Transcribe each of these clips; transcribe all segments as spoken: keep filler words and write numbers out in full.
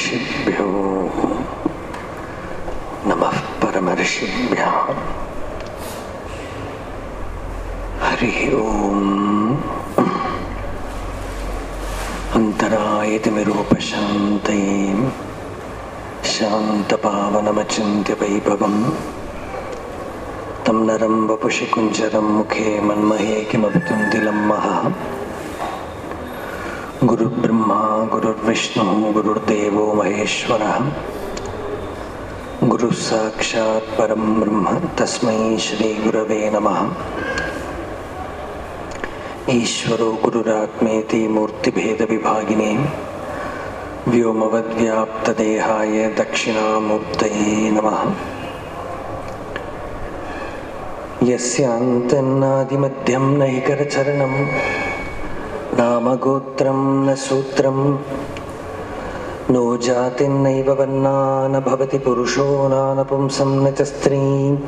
ऋषिभ्यो नमः परमऋषिभ्यः। हरि ओम। अंतरायतिमिरूपशान्तये शान्तपावनमचिन्त्य वैभवम् तं नरं वपुषि कुञ्जरं मुखे मन्महे किमपि तुन्दिलं महः। गुरुर्ब्रह्मा गुरुर्विष्णुः गुरुर्देवो महेश्वरः गुरुः साक्षात् परं ब्रह्म तस्मै श्रीगुरवे नमः। ईश्वरो गुरुरात्मेति मूर्तिभेदविभागिने व्योमवद्व्याप्तदेहाय दक्षिणामूर्तये नमः। यस्यान्तन्नादिमध्यं न हि करचरणं नामगोत्रं न सूत्रं नो जातिर्नैव वर्णा न भवति पुरुषो नानपुंसं न च स्त्री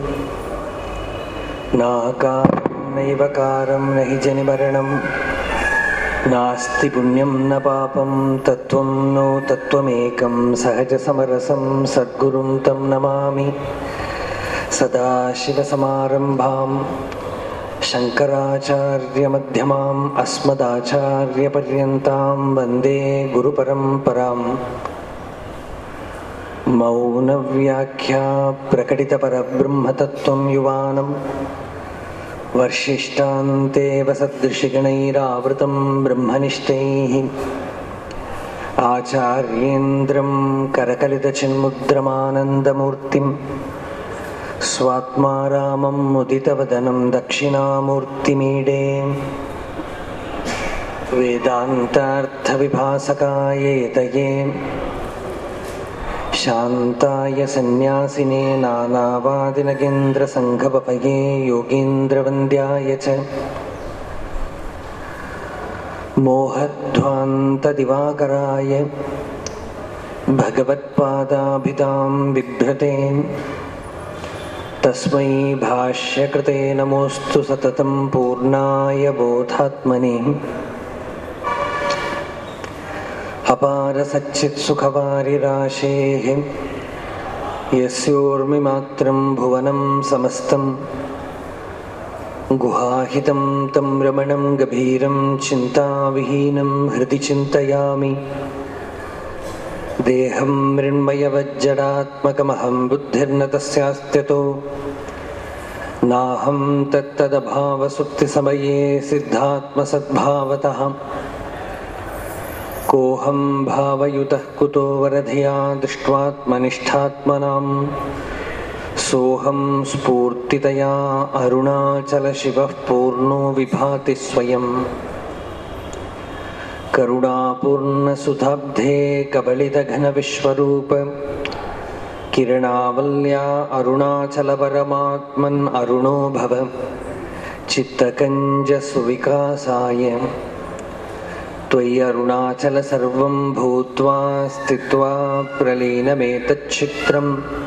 नाकारं नैव कारं न हि जनिमरणं नास्ति पुण्यं न पापं तत्त्वं नो तत्त्वमेकं सहजसमरसं सद्गुरुं तं नमामि। सदाशिवसमारम्भां शङ्कराचार्यमध्यमाम् अस्मदाचार्यपर्यन्तां वन्दे गुरुपरम्पराम्। मौनव्याख्या प्रकटितपरब्रह्मतत्त्वं युवानं वर्षिष्ठान्तेव सदृशिगणैरावृतं ब्रह्मनिष्ठैः आचार्येन्द्रं करकलितचिन्मुद्रमानन्दमूर्तिं स्वात्मा रामं मुदितवदनं दक्षिणामूर्तिमीडे। वेदान्तार्थविभासकाय यतये शान्ताय सन्न्यासिने नानावादिनगेन्द्रसङ्घपपये योगीन्द्रवन्द्याय च मोहध्वान्तदिवाकराय भगवत्पादाभितां बिभ्रते तस्मै भाष्यकृते नमोऽस्तु सततं पूर्णाय बोधात्मने। अपारसच्चित्सुखवारिराशेः यस्योर्मिमात्रं भुवनं समस्तं गुहाहितं तं रमणं गभीरं चिन्ताविहीनं हृदि चिन्तयामि। देहं मृण्मयवज्जडात्मकमहं बुद्धिर्न तस्यास्त्यतो नाहं तत्तदभावसुप्तिसमये सिद्धात्मसद्भावतः कोऽहं भावयुतः कुतो वरधिया दृष्ट्वात्मनिष्ठात्मनां सोऽहं स्फूर्तितया अरुणाचलशिवः पूर्णो विभाति स्वयं। करुणापूर्णसुधाब्धे कबलितघनविश्वरूप किरणावल्या अरुणाचलपरमात्मन् अरुणो भव चित्तकञ्जसुविकासाय। त्वयि अरुणाचल सर्वं भूत्वा स्थित्वा प्रलीनमेतच्चित्रं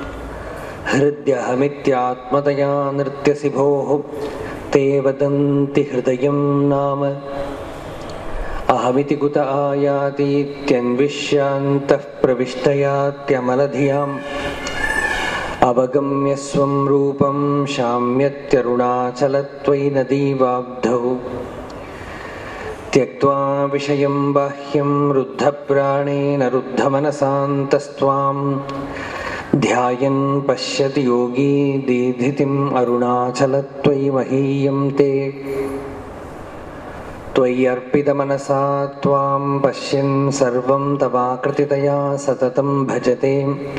हृद्यहमित्यात्मतया नृत्यसि भोः ते वदन्ति हृदयं नाम। अहमिति कुत आयातीत्यन्विष्यान्तः प्रविष्टयात्यमलधियाम् अवगम्य स्वं रूपं शाम्यत्यरुणाचलत्वयि नदीवाग्धौ त्यक्त्वा विषयं बाह्यं रुद्धप्राणेन रुद्धमनसान्तस्त्वां ध्यायन् पश्यति योगी दीधितिम् अरुणाचलत्वयि महीयं ते। त्वयि अर्पितमनसा त्वां पश्यन् सर्वं तवाकृतितया सततं भजते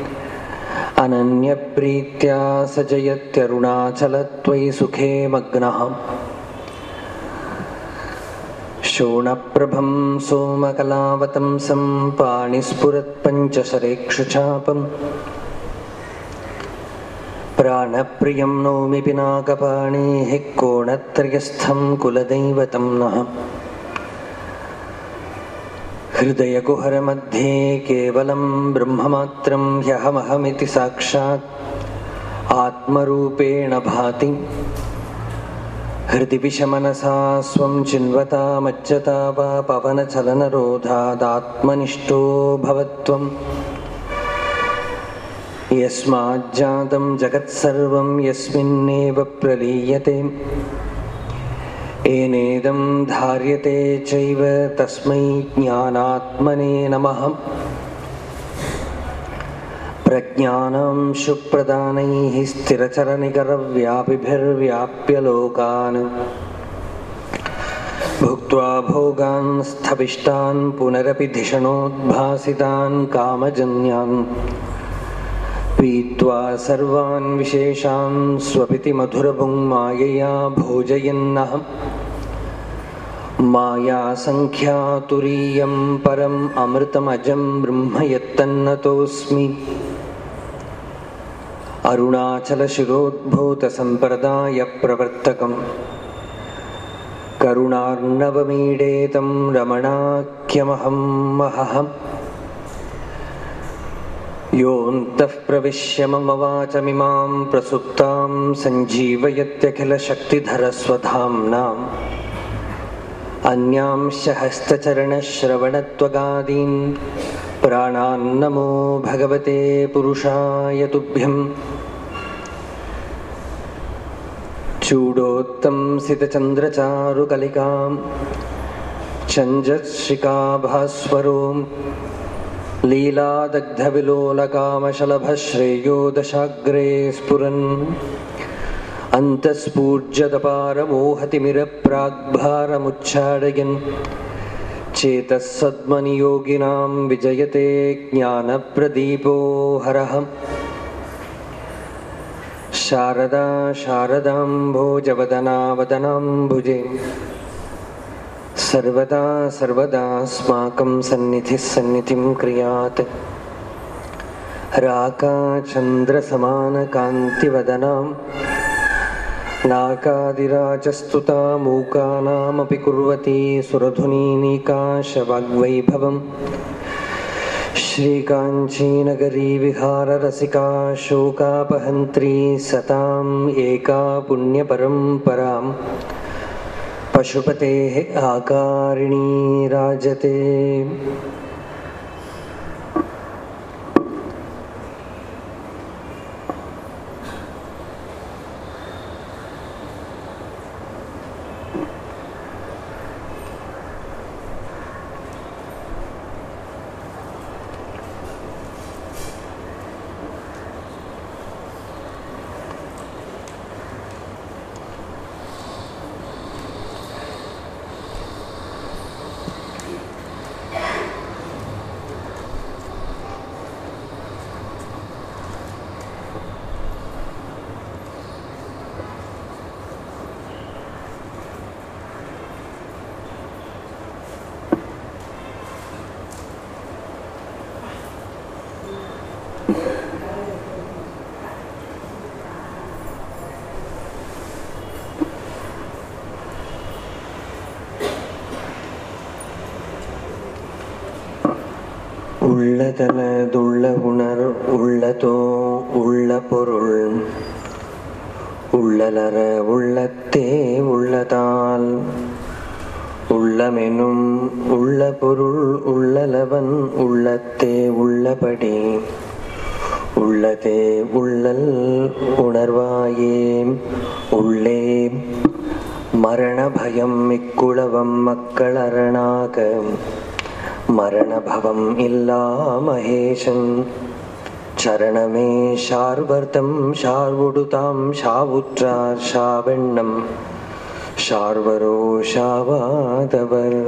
अनन्यप्रीत्या स जयत्यरुणाचलत्वयि सुखे मग्नः। शोणप्रभं सोमकलावतंसं पाणिस्फुरत्पञ्चशरेक्षुचापम् प्राणप्रियं नौमि पिनाकपाणेः कोणत्रयस्थं कुलदैवतं नः। हृदयकुहरमध्ये केवलं ब्रह्ममात्रं ह्यहमहमिति साक्षात् आत्मरूपेण भाति। हृदि विषमनसा स्वं चिन्वता मज्जता वा पवनचलनरोधादात्मनिष्ठो भवत्वम्। यस्माज्जातं जगत्सर्वं यस्मिन्नेव प्रलीयते येनेदं धार्यते चैव तस्मै ज्ञानात्मने नमः। प्रज्ञानं शुप्रदानैः स्थिरचरनिकरव्यापिभिर्व्याप्य लोकान् भुक्त्वा भोगान् स्थविष्टान् पुनरपि धिषणोद्भासितान् कामजन्यान् पीत्वा सर्वान् विशेषान् स्वपिति मधुरभुङ् मायया भोजयन्नः मायासङ्ख्यातुरीयं परम् अमृतमजं ब्रह्म यत्तन्नतोऽस्मि। अरुणाचलशिरोद्भूतसम्प्रदायप्रवर्तकम् करुणार्णवमीडे तं रमणाख्यमहं महः। योऽन्तः प्रविश्य मम वाचमिमां प्रसुप्तां सञ्जीवयत्यखिलशक्तिधरस्वधाम्नाम् अन्यांश्च हस्तचरणश्रवणत्वगादीन् प्राणान्नमो भगवते पुरुषाय तुभ्यम्। चूडोत्तंसितचन्द्रचारुकलिकां चञ्जश्रिकाभास्वरो लीलादग्धविलोलकामशलभश्रेयो दशाग्रे स्फुरन् अन्तःस्फूर्जतपारमोहतिमिरप्राग्भारमुच्चाटयन् चेतः सद्मनियोगिनां विजयते ज्ञानप्रदीपो हरः। शारदा शारदाम्भोजवदनावदनाम्बुजे सर्वदा सर्वदास्माकं सन्निधिः सन्निधिं क्रियात्। राकाचन्द्रसमानकान्तिवदनां नाकादिराजस्तुता मूकानामपि कुर्वती सुरधुनीनिकाशवाग्वैभवम्। श्रीकाञ्चीनगरी विहाररसिका शोकापहन्त्री सताम् एका पुण्यपरम्परां पशुपतेः आकारिणी राजते। உள்ளதனதுள்ள உணர் உள்ளதோ உள்ள பொருள் உள்ளலற உள்ளத்தே உள்ளதால் உள்ளமெனும் உள்ள பொருள் உள்ளலவன் உள்ளத்தே உள்ளபடி உள்ளதே உள்ளல் உணர்வாயே உள்ளே மரண பயம் மிக்குளவம் மக்களரணாக மரணபவம் இல்லா மகேஷன் சரணமே ஷார்வர்த்தம் ஷார்வுடுதாம் ஷாவுற்றார் ஷாவெண்ணம் ஷார்வரோ ஷாவாதவர்.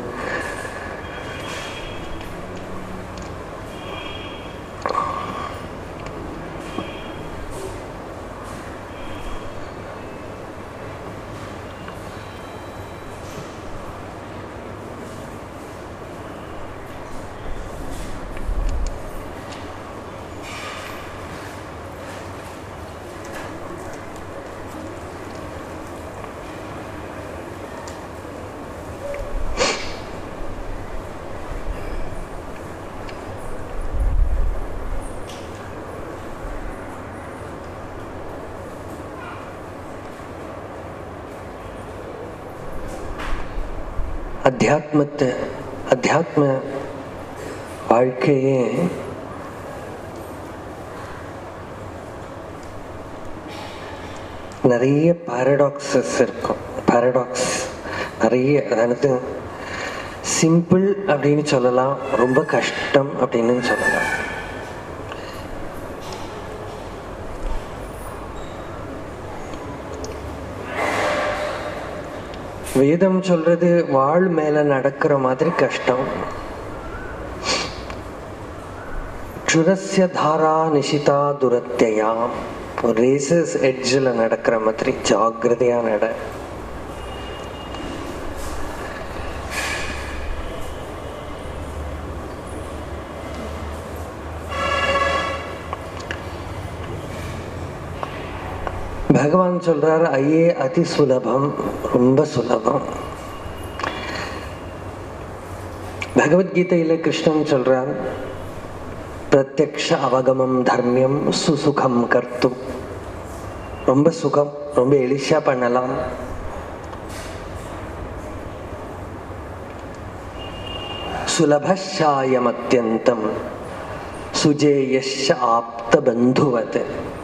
அத்தியாத்மத்தை அத்தியாத்ம வாழ்க்கையே நிறைய பாரடாக்ஸஸ் இருக்கும். பாரடாக்ஸ் நிறைய, அதாவது சிம்பிள் அப்படின்னு சொல்லலாம், ரொம்ப கஷ்டம் அப்படின்னு சொல்லலாம். வேதம் சொல்றது வாழ் மேல நடக்கிற மாதிரி கஷ்டம். க்ஷுரஸ்ய தாரா நிஷிதா துரத்யா, ரேசஸ் எட்ஜில் நடக்கிற மாதிரி ஜாகிரதையா நட. பகவான் சொல்றார் ஐயே அதி சுலபம், ரொம்ப சுலபம். பகவத்கீதையில கிருஷ்ணன் சொல்றார் பிரத்யக்ஷ அவகமம் தர்மியம் சுசுகம் கர்த்தும், ரொம்ப சுகம், ரொம்ப எளிஷா பண்ணலாம். சுலபஷாயம் அத்யந்தம் சுஜேயஷ ஆப்த பந்துவத்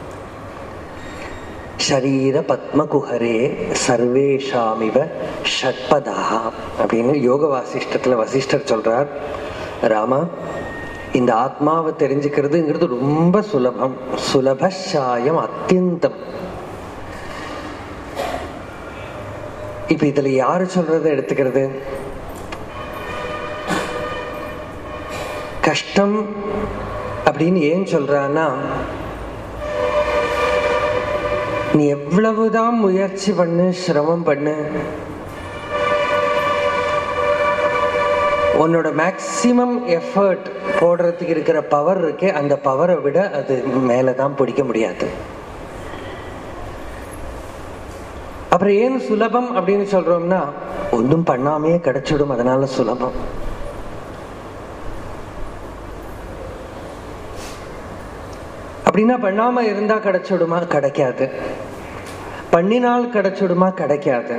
ஷரீர பத்மகுஹரே சர்வேஷாமிவ ஷட்பதா அப்படின்னு யோக வாசிஷ்டத்துல வசிஷ்டர் சொல்றார், ராமா இந்த ஆத்மாவை தெரிஞ்சுக்கிறதுங்கிறது ரொம்ப சுலபம். சுலபஷாயம் அத்தியந்தம். இப்ப இதுல யாரு சொல்றத எடுத்துக்கிறது? கஷ்டம் அப்படின்னு ஏன் சொல்றான்னா, நீ எவ்வளவுதான் முயற்சி பண்ணு, சிரமம் பண்ணு, உன்னோட மேக்சிமம் எஃபர்ட் போடுறதுக்கு இருக்கிற பவர் இருக்கே, அந்த பவரை விட அது மேலதான் பிடிக்க முடியாது. அப்புறம் ஏன் சுலபம் அப்படின்னு சொல்றோம்னா, ஒன்றும் பண்ணாமையே கிடைச்சிடும், அதனால சுலபம். அப்படின்னா பண்ணாம இருந்தா கிடைச்சிடுமா? கிடைக்காது. பண்ணினால் கிடைச்சிடுமா? கிடைக்காது.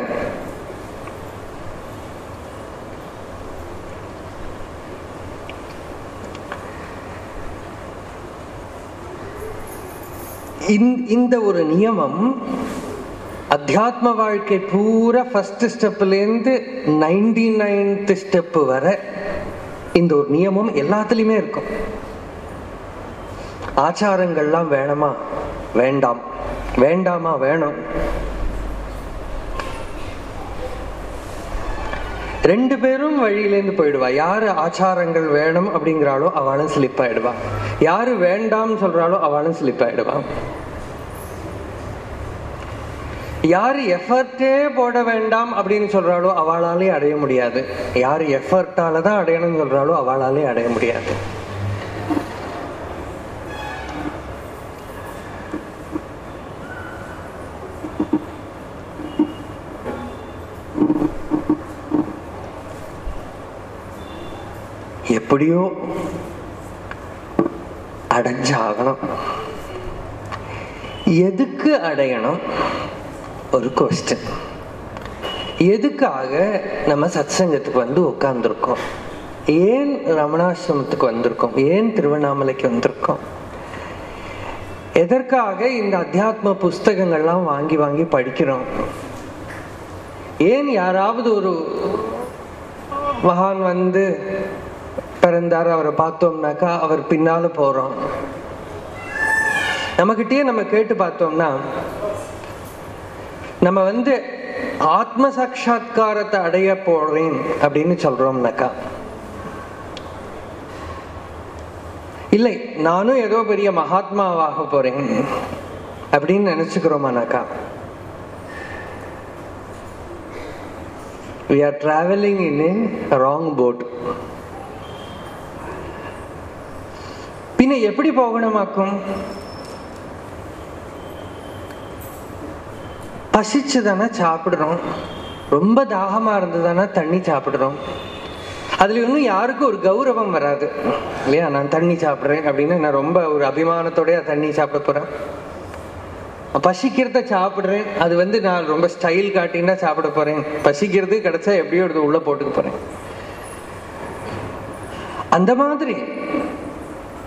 இந்த ஒரு நியமம் அத்தியாத்ம வாழ்க்கை பூரா ஃபர்ஸ்ட் ஸ்டெப்ல இருந்து நைன்டி நைன்த் ஸ்டெப் வரை இந்த ஒரு நியமம் எல்லாத்துலயுமே இருக்கும். ஆச்சாரங்கள்லாம் வேணுமா? வேண்டாம். வேண்டாமா? வேணும். ரெண்டு பேரும் வழியிலேருந்து போயிடுவா. யாரு ஆச்சாரங்கள் வேணும் அப்படிங்கிறாளோ அவளும் ஸ்லிப் ஆயிடுவா, யாரு வேண்டாம் சொல்றாளோ அவளும் ஸ்லிப் ஆயிடுவா. யாரு எஃபர்ட்டே போட வேண்டாம் அப்படின்னு சொல்றாளோ அவளாலே அடைய முடியாது. யாரு எஃபர்ட்டால தான் அடையணும்னு சொல்றாளோ அவளாலே அடைய முடியாது. எப்படியோ அடைஞ்சாகணும். எதுக்கு அடையணும்? ஒரு கொஸ்டின். எதுக்காக நம்ம சத்சங்கத்துக்கு வந்து உட்கார்ந்துருக்கோம்? ஏன் ரமணாசிரமத்துக்கு வந்திருக்கோம்? ஏன் திருவண்ணாமலைக்கு வந்திருக்கோம்? எதற்காக இந்த அத்தியாத்ம புஸ்தகங்கள்லாம் வாங்கி வாங்கி படிக்கிறோம்? ஏன் யாராவது ஒரு மகான் வந்து பிறந்தார், அவரை பார்த்தோம்னாக்கா அவர் பின்னால போறோம்? நம்மகிட்டயே நம்ம கேட்டு பார்த்தோம்னா, நம்ம வந்து ஆத்ம சாட்சா்காரத்தை அடைய போறேன் அப்படின்னு சொல்றோம்னாக்கா, இல்லை நானும் ஏதோ பெரிய மகாத்மாவாக போறேன் அப்படின்னு நினைச்சுக்கிறோமானாக்கா, we are traveling in a wrong boat. பின்ன எப்படி போகணுமாக்கும்? பசிச்சுதானே சாப்பிடுறோம், ரொம்ப தாகமா இருந்ததுதானே தண்ணி சாப்பிடுறோம். அதுல இன்னும் யாருக்கும் ஒரு கௌரவம் வராது இல்லையா? நான் தண்ணி சாப்பிடுறேன் அப்படின்னு நான் ரொம்ப ஒரு அபிமானத்தோட தண்ணி சாப்பிட போறேன். பசிக்கிறத சாப்பிடுறேன், அது வந்து நான் ரொம்ப ஸ்டைல் காட்டினா சாப்பிட போறேன். பசிக்கிறது கிடைச்சா எப்படியோ எடுத்து உள்ள போட்டுக்க போறேன். அந்த மாதிரி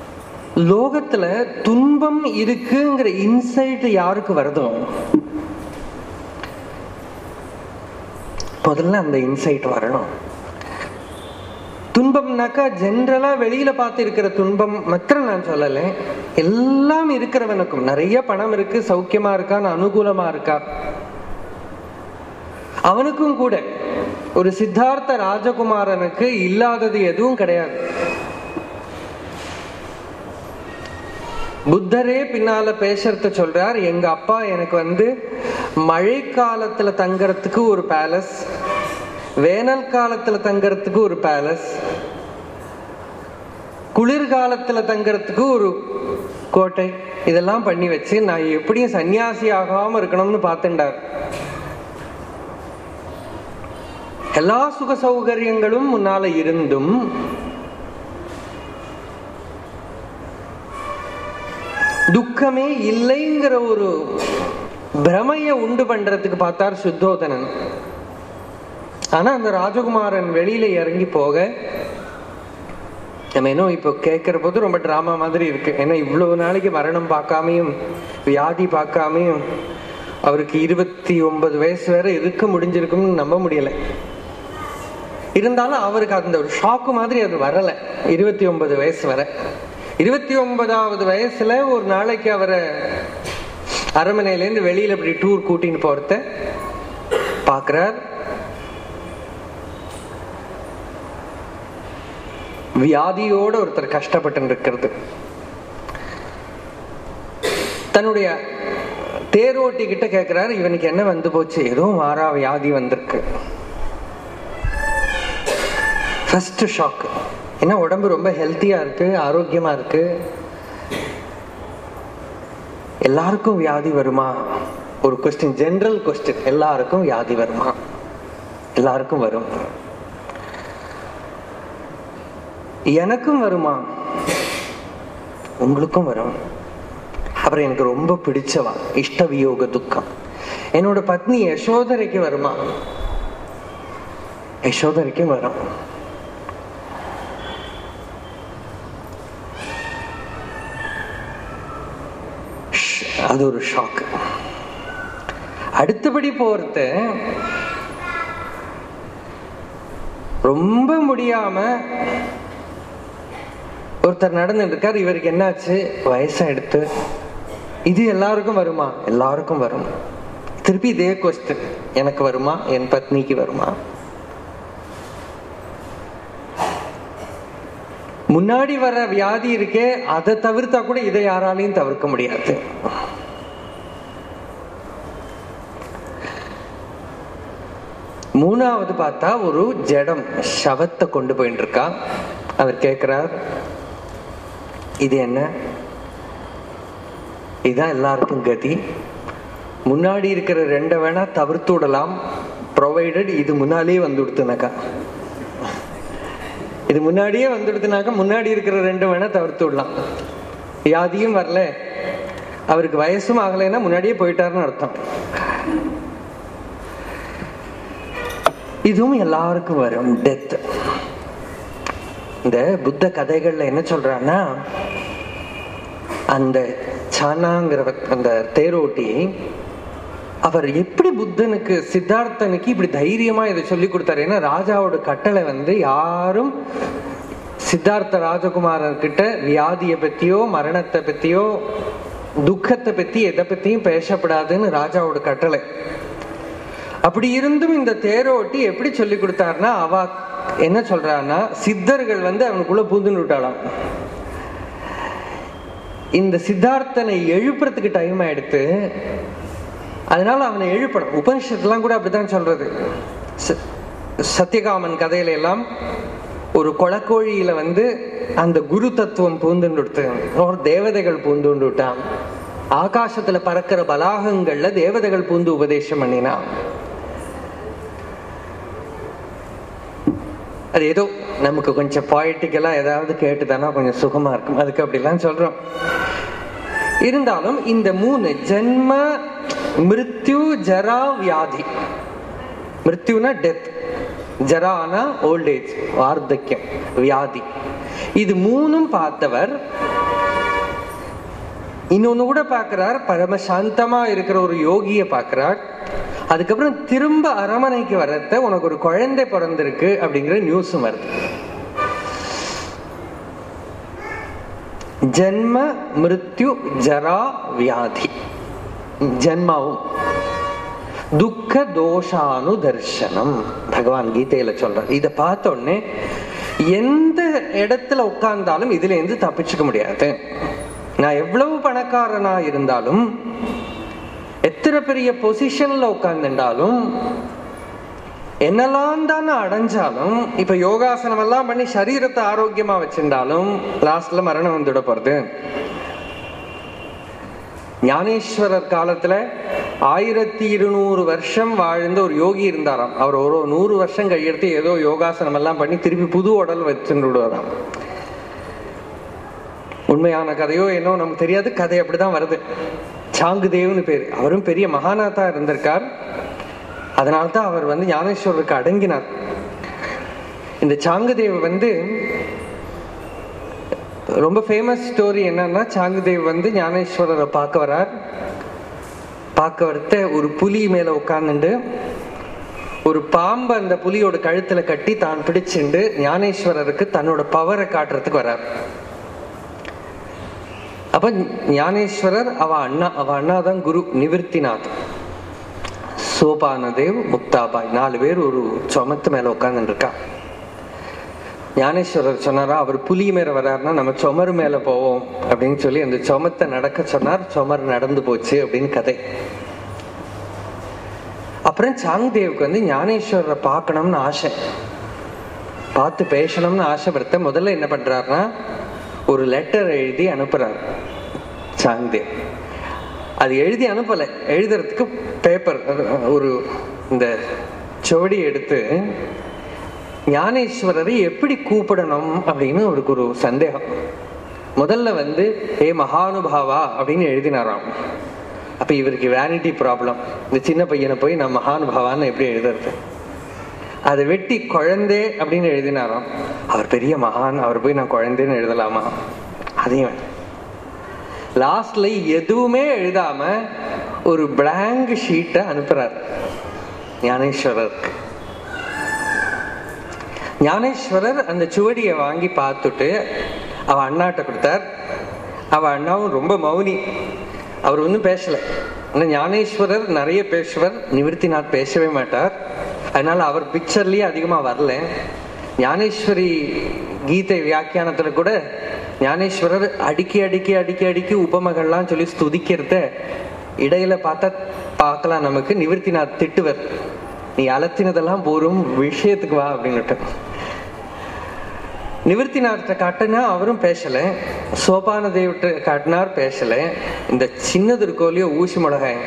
லோகத்துல துன்பம் இருக்குங்கிற இன்சைட் யாருக்கு வருதோ முதல்ல அந்த இன்சைட் வரணும். துன்பம்னாக்கா ஜென்ரலா வெளியில பார்த்து இருக்கிற துன்பம் மாத்திரம் நான் சொல்லலை, எல்லாம் இருக்கிறவனுக்கும் நிறைய பணம் இருக்கு, சௌக்கியமா இருக்கான், அனுகூலமா இருக்கா, அவனுக்கும் கூட ஒரு சித்தார்த்த ராஜகுமாரனுக்கு இல்லாதது எதுவும் கிடையாது. புத்தரே பின்னால பேசுறத சொல்றார், எங்க அப்பா எனக்கு வந்து மழை காலத்துல தங்கறதுக்கு ஒரு பேலஸ், வேனல் காலத்துல தங்கறதுக்கு ஒரு பேலஸ், குளிர்காலத்துல தங்கறதுக்கு ஒரு கோட்டை, இதெல்லாம் பண்ணி வச்சு நான் எப்படியும் சன்னியாசி ஆகாம இருக்கணும்னு பார்த்துட்டார். எல்லா சுக சௌகரியங்களும் முன்னால இருந்தும் துக்கமே இல்லைங்கிற ஒரு பிரமைய உண்டு பண்றதுக்கு பார்த்தார் சுத்தோதனன். ஆனா அந்த ராஜகுமாரன் வெளியில இறங்கி போக, நம்ம இன்னும் இப்போ கேட்கிற போது ரொம்ப டிராமா மாதிரி இருக்கு. ஏன்னா இவ்வளவு நாளைக்கு மரணம் பார்க்காமையும் வியாதி பார்க்காமையும் அவருக்கு இருபத்தி ஒன்பது வயசு வேற இருக்க முடிஞ்சிருக்கும்னு நம்ப முடியல. இருந்தாலும் அவருக்கு அந்த ஒரு ஷாக்கு மாதிரி அது வரல. இருபத்தி ஒன்பது வயசு வர இருபத்தி ஒன்பதாவது வயசுல ஒரு நாளைக்கு அவரை அரண்மனையிலேருந்து வெளியில இப்படி டூர் கூட்டின்னு போறத பாக்குறார். வியாதியோட ஒருத்தர் கஷ்டப்பட்டு இருக்கிறது. தன்னுடைய தேரோட்டி கிட்ட கேட்கிறாரு, இவனுக்கு என்ன வந்து போச்சு? ஏதோ மாறா வியாதி வந்திருக்கு. First shock. ஏன்னா உடம்பு ரொம்ப ஹெல்த்தியா இருக்கு, ஆரோக்கியமா இருக்கு. எல்லாருக்கும் வியாதி வருமா? ஒரு கொஸ்டின், ஜெனரல் கொஸ்டின். எல்லாருக்கும் வியாதி வருமா? எல்லாருக்கும் வரும். எனக்கும் வருமா? உங்களுக்கும் வரும். அப்புறம் எனக்கு ரொம்ப பிடிச்சவா இஷ்ட வியோக துக்கம், என்னோட பத்னி யசோதரைக்கு வருமா? யசோதரைக்கும் வரும். அது ஒரு ஷாக். அடுத்தபடி போறது, ரொம்ப முடியாம ஒருத்தர் நடந்துட்டு இருக்காரு. இவருக்கு என்னாச்சு? வயசா எடுத்து. இது எல்லாருக்கும் வருமா? எல்லாருக்கும் வரும். திருப்பி இதே கொஸ்டின், எனக்கு வருமா? என் பத்னிக்கு வருமா? முன்னாடி வர வியாதி இருக்கே, அதை தவிர்த்தா கூட இதை யாராலையும் தவிர்க்க முடியாது. மூணாவது பார்த்தா ஒரு ஜடம் சவத்தை கொண்டு போயிட்டு இருக்கா. அவர் கேட்கிறார், இது என்ன? இதான் எல்லாருக்கும் கதி. முன்னாடி இருக்கிற ரெண்டை வேணா தவிர்த்து விடலாம், ப்ரொவைடட் இது முன்னாலேயே வந்து விடுத்துனாக்கா. இது முன்னாடியே வந்துடுதுனாக்கா முன்னாடி இருக்கிற ரெண்டு வேணா தவிர்த்து விடலாம். வியாதியும் வரல, அவருக்கு வயசும் ஆகலைன்னா முன்னாடியே போயிட்டாருன்னு அர்த்தம். இதுவும் எல்லாருக்கும் வரும், டெத். இந்த புத்த கதைகள்ல என்ன சொல்றான்னா, அந்த சானாங்கிற அந்த தேரோட்டி அவர் எப்படி புத்தனுக்கு சித்தார்த்தனுக்கு இப்படி தைரியமா இதை சொல்லி கொடுத்தாரு. ஏன்னா ராஜாவோட கட்டளை வந்து யாரும் சித்தார்த்த ராஜகுமாரன் கிட்ட வியாதிய பத்தியோ மரணத்தை பத்தியோ துக்கத்தை பத்தி எதை பத்தியும் பேசப்படாதுன்னு ராஜாவோட கட்டளை. அப்படி இருந்தும் இந்த தேரோட்டி எப்படி சொல்லி கொடுத்தாருன்னா, அவ என்ன சொல்றான்னா, சித்தர்கள் வந்து அவனுக்குள்ள பூந்துன்னு விட்டாளாம். இந்த சித்தார்த்தனை எழுப்புறதுக்கு டைம் ஆயிடுத்து, அதனால அவனை எழுப்பணும். உபனிஷத்துலாம் கூட அப்படித்தான் சொல்றது. சத்தியகாமன் கதையில எல்லாம் ஒரு கொளக்கோழியில வந்து அந்த குரு தத்துவம் பூந்துண்டு விடுத்து, ஒரு தேவதைகள் பூந்துண்டு விட்டான். ஆகாசத்துல பறக்கிற பலாகங்கள்ல தேவதைகள் பூந்து உபதேசம் பண்ணினான். அது ஏதோ நமக்கு கொஞ்சம் பாய்டிக்கலா ஏதாவது கேட்டுதானா கொஞ்சம் சுகமா இருக்கும், அதுக்கு அப்படிலாம் சொல்றோம். இருந்தாலும் இந்த மூணு ஜென்ம, மிருத்யு, ஜரா, வியாதி. மிருத்யுனா டெத், ஜரானா ஓல்ட் ஏஜ் வார்த்தக்கியம், வியாதி. இது மூணும் பார்த்தவர். இன்னொன்னு கூட பார்க்கிறார், பரம சாந்தமா இருக்கிற ஒரு யோகிய பார்க்கிறார். அதுக்கப்புறம் திரும்ப அரமனைக்கு வரத்த உனக்கு ஒரு குழந்தை பிறந்திருக்கு அப்படிங்கிற நியூஸும் வருது. ஜன்ம மிருத்யு ஜரா வியாதி, ஜன்மாவும் துக்க தோஷானு தர்சனம் பகவான் கீதையில சொல்றார். இத பார்த்த உடனே எந்த இடத்துல உட்கார்ந்தாலும் இதுல இருந்து தப்பிச்சுக்க முடியாது. நான் எவ்வளவு பணக்காரனா இருந்தாலும், எத்தனை பெரிய பொசிஷன்ல உட்கார்ந்துட்டாலும், என்னெல்லாம் தான் அடைஞ்சாலும், இப்ப யோகாசனம் எல்லாம் பண்ணி சரீரத்தை ஆரோக்கியமா வச்சிருந்தாலும் லாஸ்ட்ல மரணம் வந்துட போறது. ஞானேஸ்வரர் காலத்துல ஆயிரத்தி இருநூறு வருஷம் வாழ்ந்த ஒரு யோகி இருந்தாராம். அவர் ஒரு நூறு வருஷம் கழித்து ஏதோ யோகாசனம் எல்லாம் பண்ணி திருப்பி புது உடல் வச்சுட்டு விடுவாராம். உண்மையான கதையோ என்னோ நமக்கு தெரியாது, கதை அப்படிதான் வருது. சாங்குதேவ்னு பேரு. அவரும் பெரிய மகானாத்தா இருந்திருக்கார். அதனால்தான் அவர் வந்து ஞானேஸ்வரருக்கு அடங்கினார். இந்த சாங்குதேவ் வந்து ரொம்ப ஃபேமஸ் ஸ்டோரி என்னன்னா, சாங்குதேவ் வந்து ஞானேஸ்வரரை பார்க்க வரார். பார்க்க வரத்த ஒரு புலி மேல உட்கார்ந்துட்டு ஒரு பாம்பு அந்த புலியோட கழுத்துல கட்டி தான் பிடிச்சுண்டு ஞானேஸ்வரருக்கு தன்னோட பவரை காட்டுறதுக்கு வரார். அப்ப ஞானேஸ்வரர் அவ அண்ணா அவ அண்ணா தான் குரு நிவர்த்திநாத், சோபானதேவ், முக்தாபாய், நாலு பேர் ஒரு சுமத்து மேல உட்கார்ந்து இருக்கா. ஞானேஸ்வரர் சொன்னாரா, அவர் புலி மேல வர்றாருன்னா நம்ம சுமரு மேல போவோம் அப்படின்னு சொல்லி அந்த சுமத்தை நடக்க சொன்னார். சுமர் நடந்து போச்சு அப்படின்னு கதை. அப்புறம் சாங்தேவுக்கு வந்து ஞானேஸ்வரரை பார்க்கணும்னு ஆசை, பார்த்து பேசணும்னு ஆசைப்படுத்த முதல்ல என்ன பண்றாருன்னா ஒரு லெட்டர் எழுதி அனுப்புறாரு சாங்தேவ். அது எழுதி அனுப்பல, எழுதுறதுக்கு பேப்பர் ஒரு இந்த சுவடி எடுத்து ஞானேஸ்வரரை எப்படி கூப்பிடணும் அப்படின்னு அவருக்கு ஒரு சந்தேகம். முதல்ல வந்து ஏ மகானுபாவா அப்படின்னு எழுதினாராம். அப்ப இவருக்கு வேனிட்டி ப்ராப்ளம். இந்த சின்ன பையனை போய் நான் மகானுபாவான்னு எப்படி எழுதுறது? அதை வெட்டி குழந்தை அப்படின்னு எழுதினாராம். அவர் பெரிய மகான், அவர் போய் நான் குழந்தைன்னு எழுதலாமா? அதையும் லாஸ்ட்ல எதுவுமே எழுதாம ஒரு பிளாங்க் ஷீட்டை அனுப்புறார் ஞானேஸ்வரருக்கு. ஞானேஸ்வரர் அந்த சுவடியை வாங்கி பார்த்துட்டு அவ அண்ணாட்ட கொடுத்தார். அவ அண்ணாவும் ரொம்ப மௌனி, அவர் ஒன்றும் பேசல. ஆனால் ஞானேஸ்வரர் நிறைய பேசுவார், நிவர்த்திநாத் பேசவே மாட்டார். அதனால அவர் பிக்சர்லயே அதிகமா வரல. ஞானேஸ்வரி கீதை வியாக்கியானத்துல கூட ஞானேஸ்வரர் அடிக்கி அடிக்கி அடிக்கி அடிக்கி உபமகள்லாம் சொல்லி ஸ்துதிக்கிறத இடையில பார்த்தா பார்க்கலாம். நமக்கு நிவர்த்திநாத் திட்டுவர், நீ அலத்தினதெல்லாம் போரும், விஷயத்துக்கு வா அப்படின்னுட்டு. நிவர்த்திநாத்த காட்டினா அவரும் பேசல, சோபான தேவட்ட காட்டினார் பேசல. இந்த சின்னது இருக்கோலையோ ஊசி மிளகாய்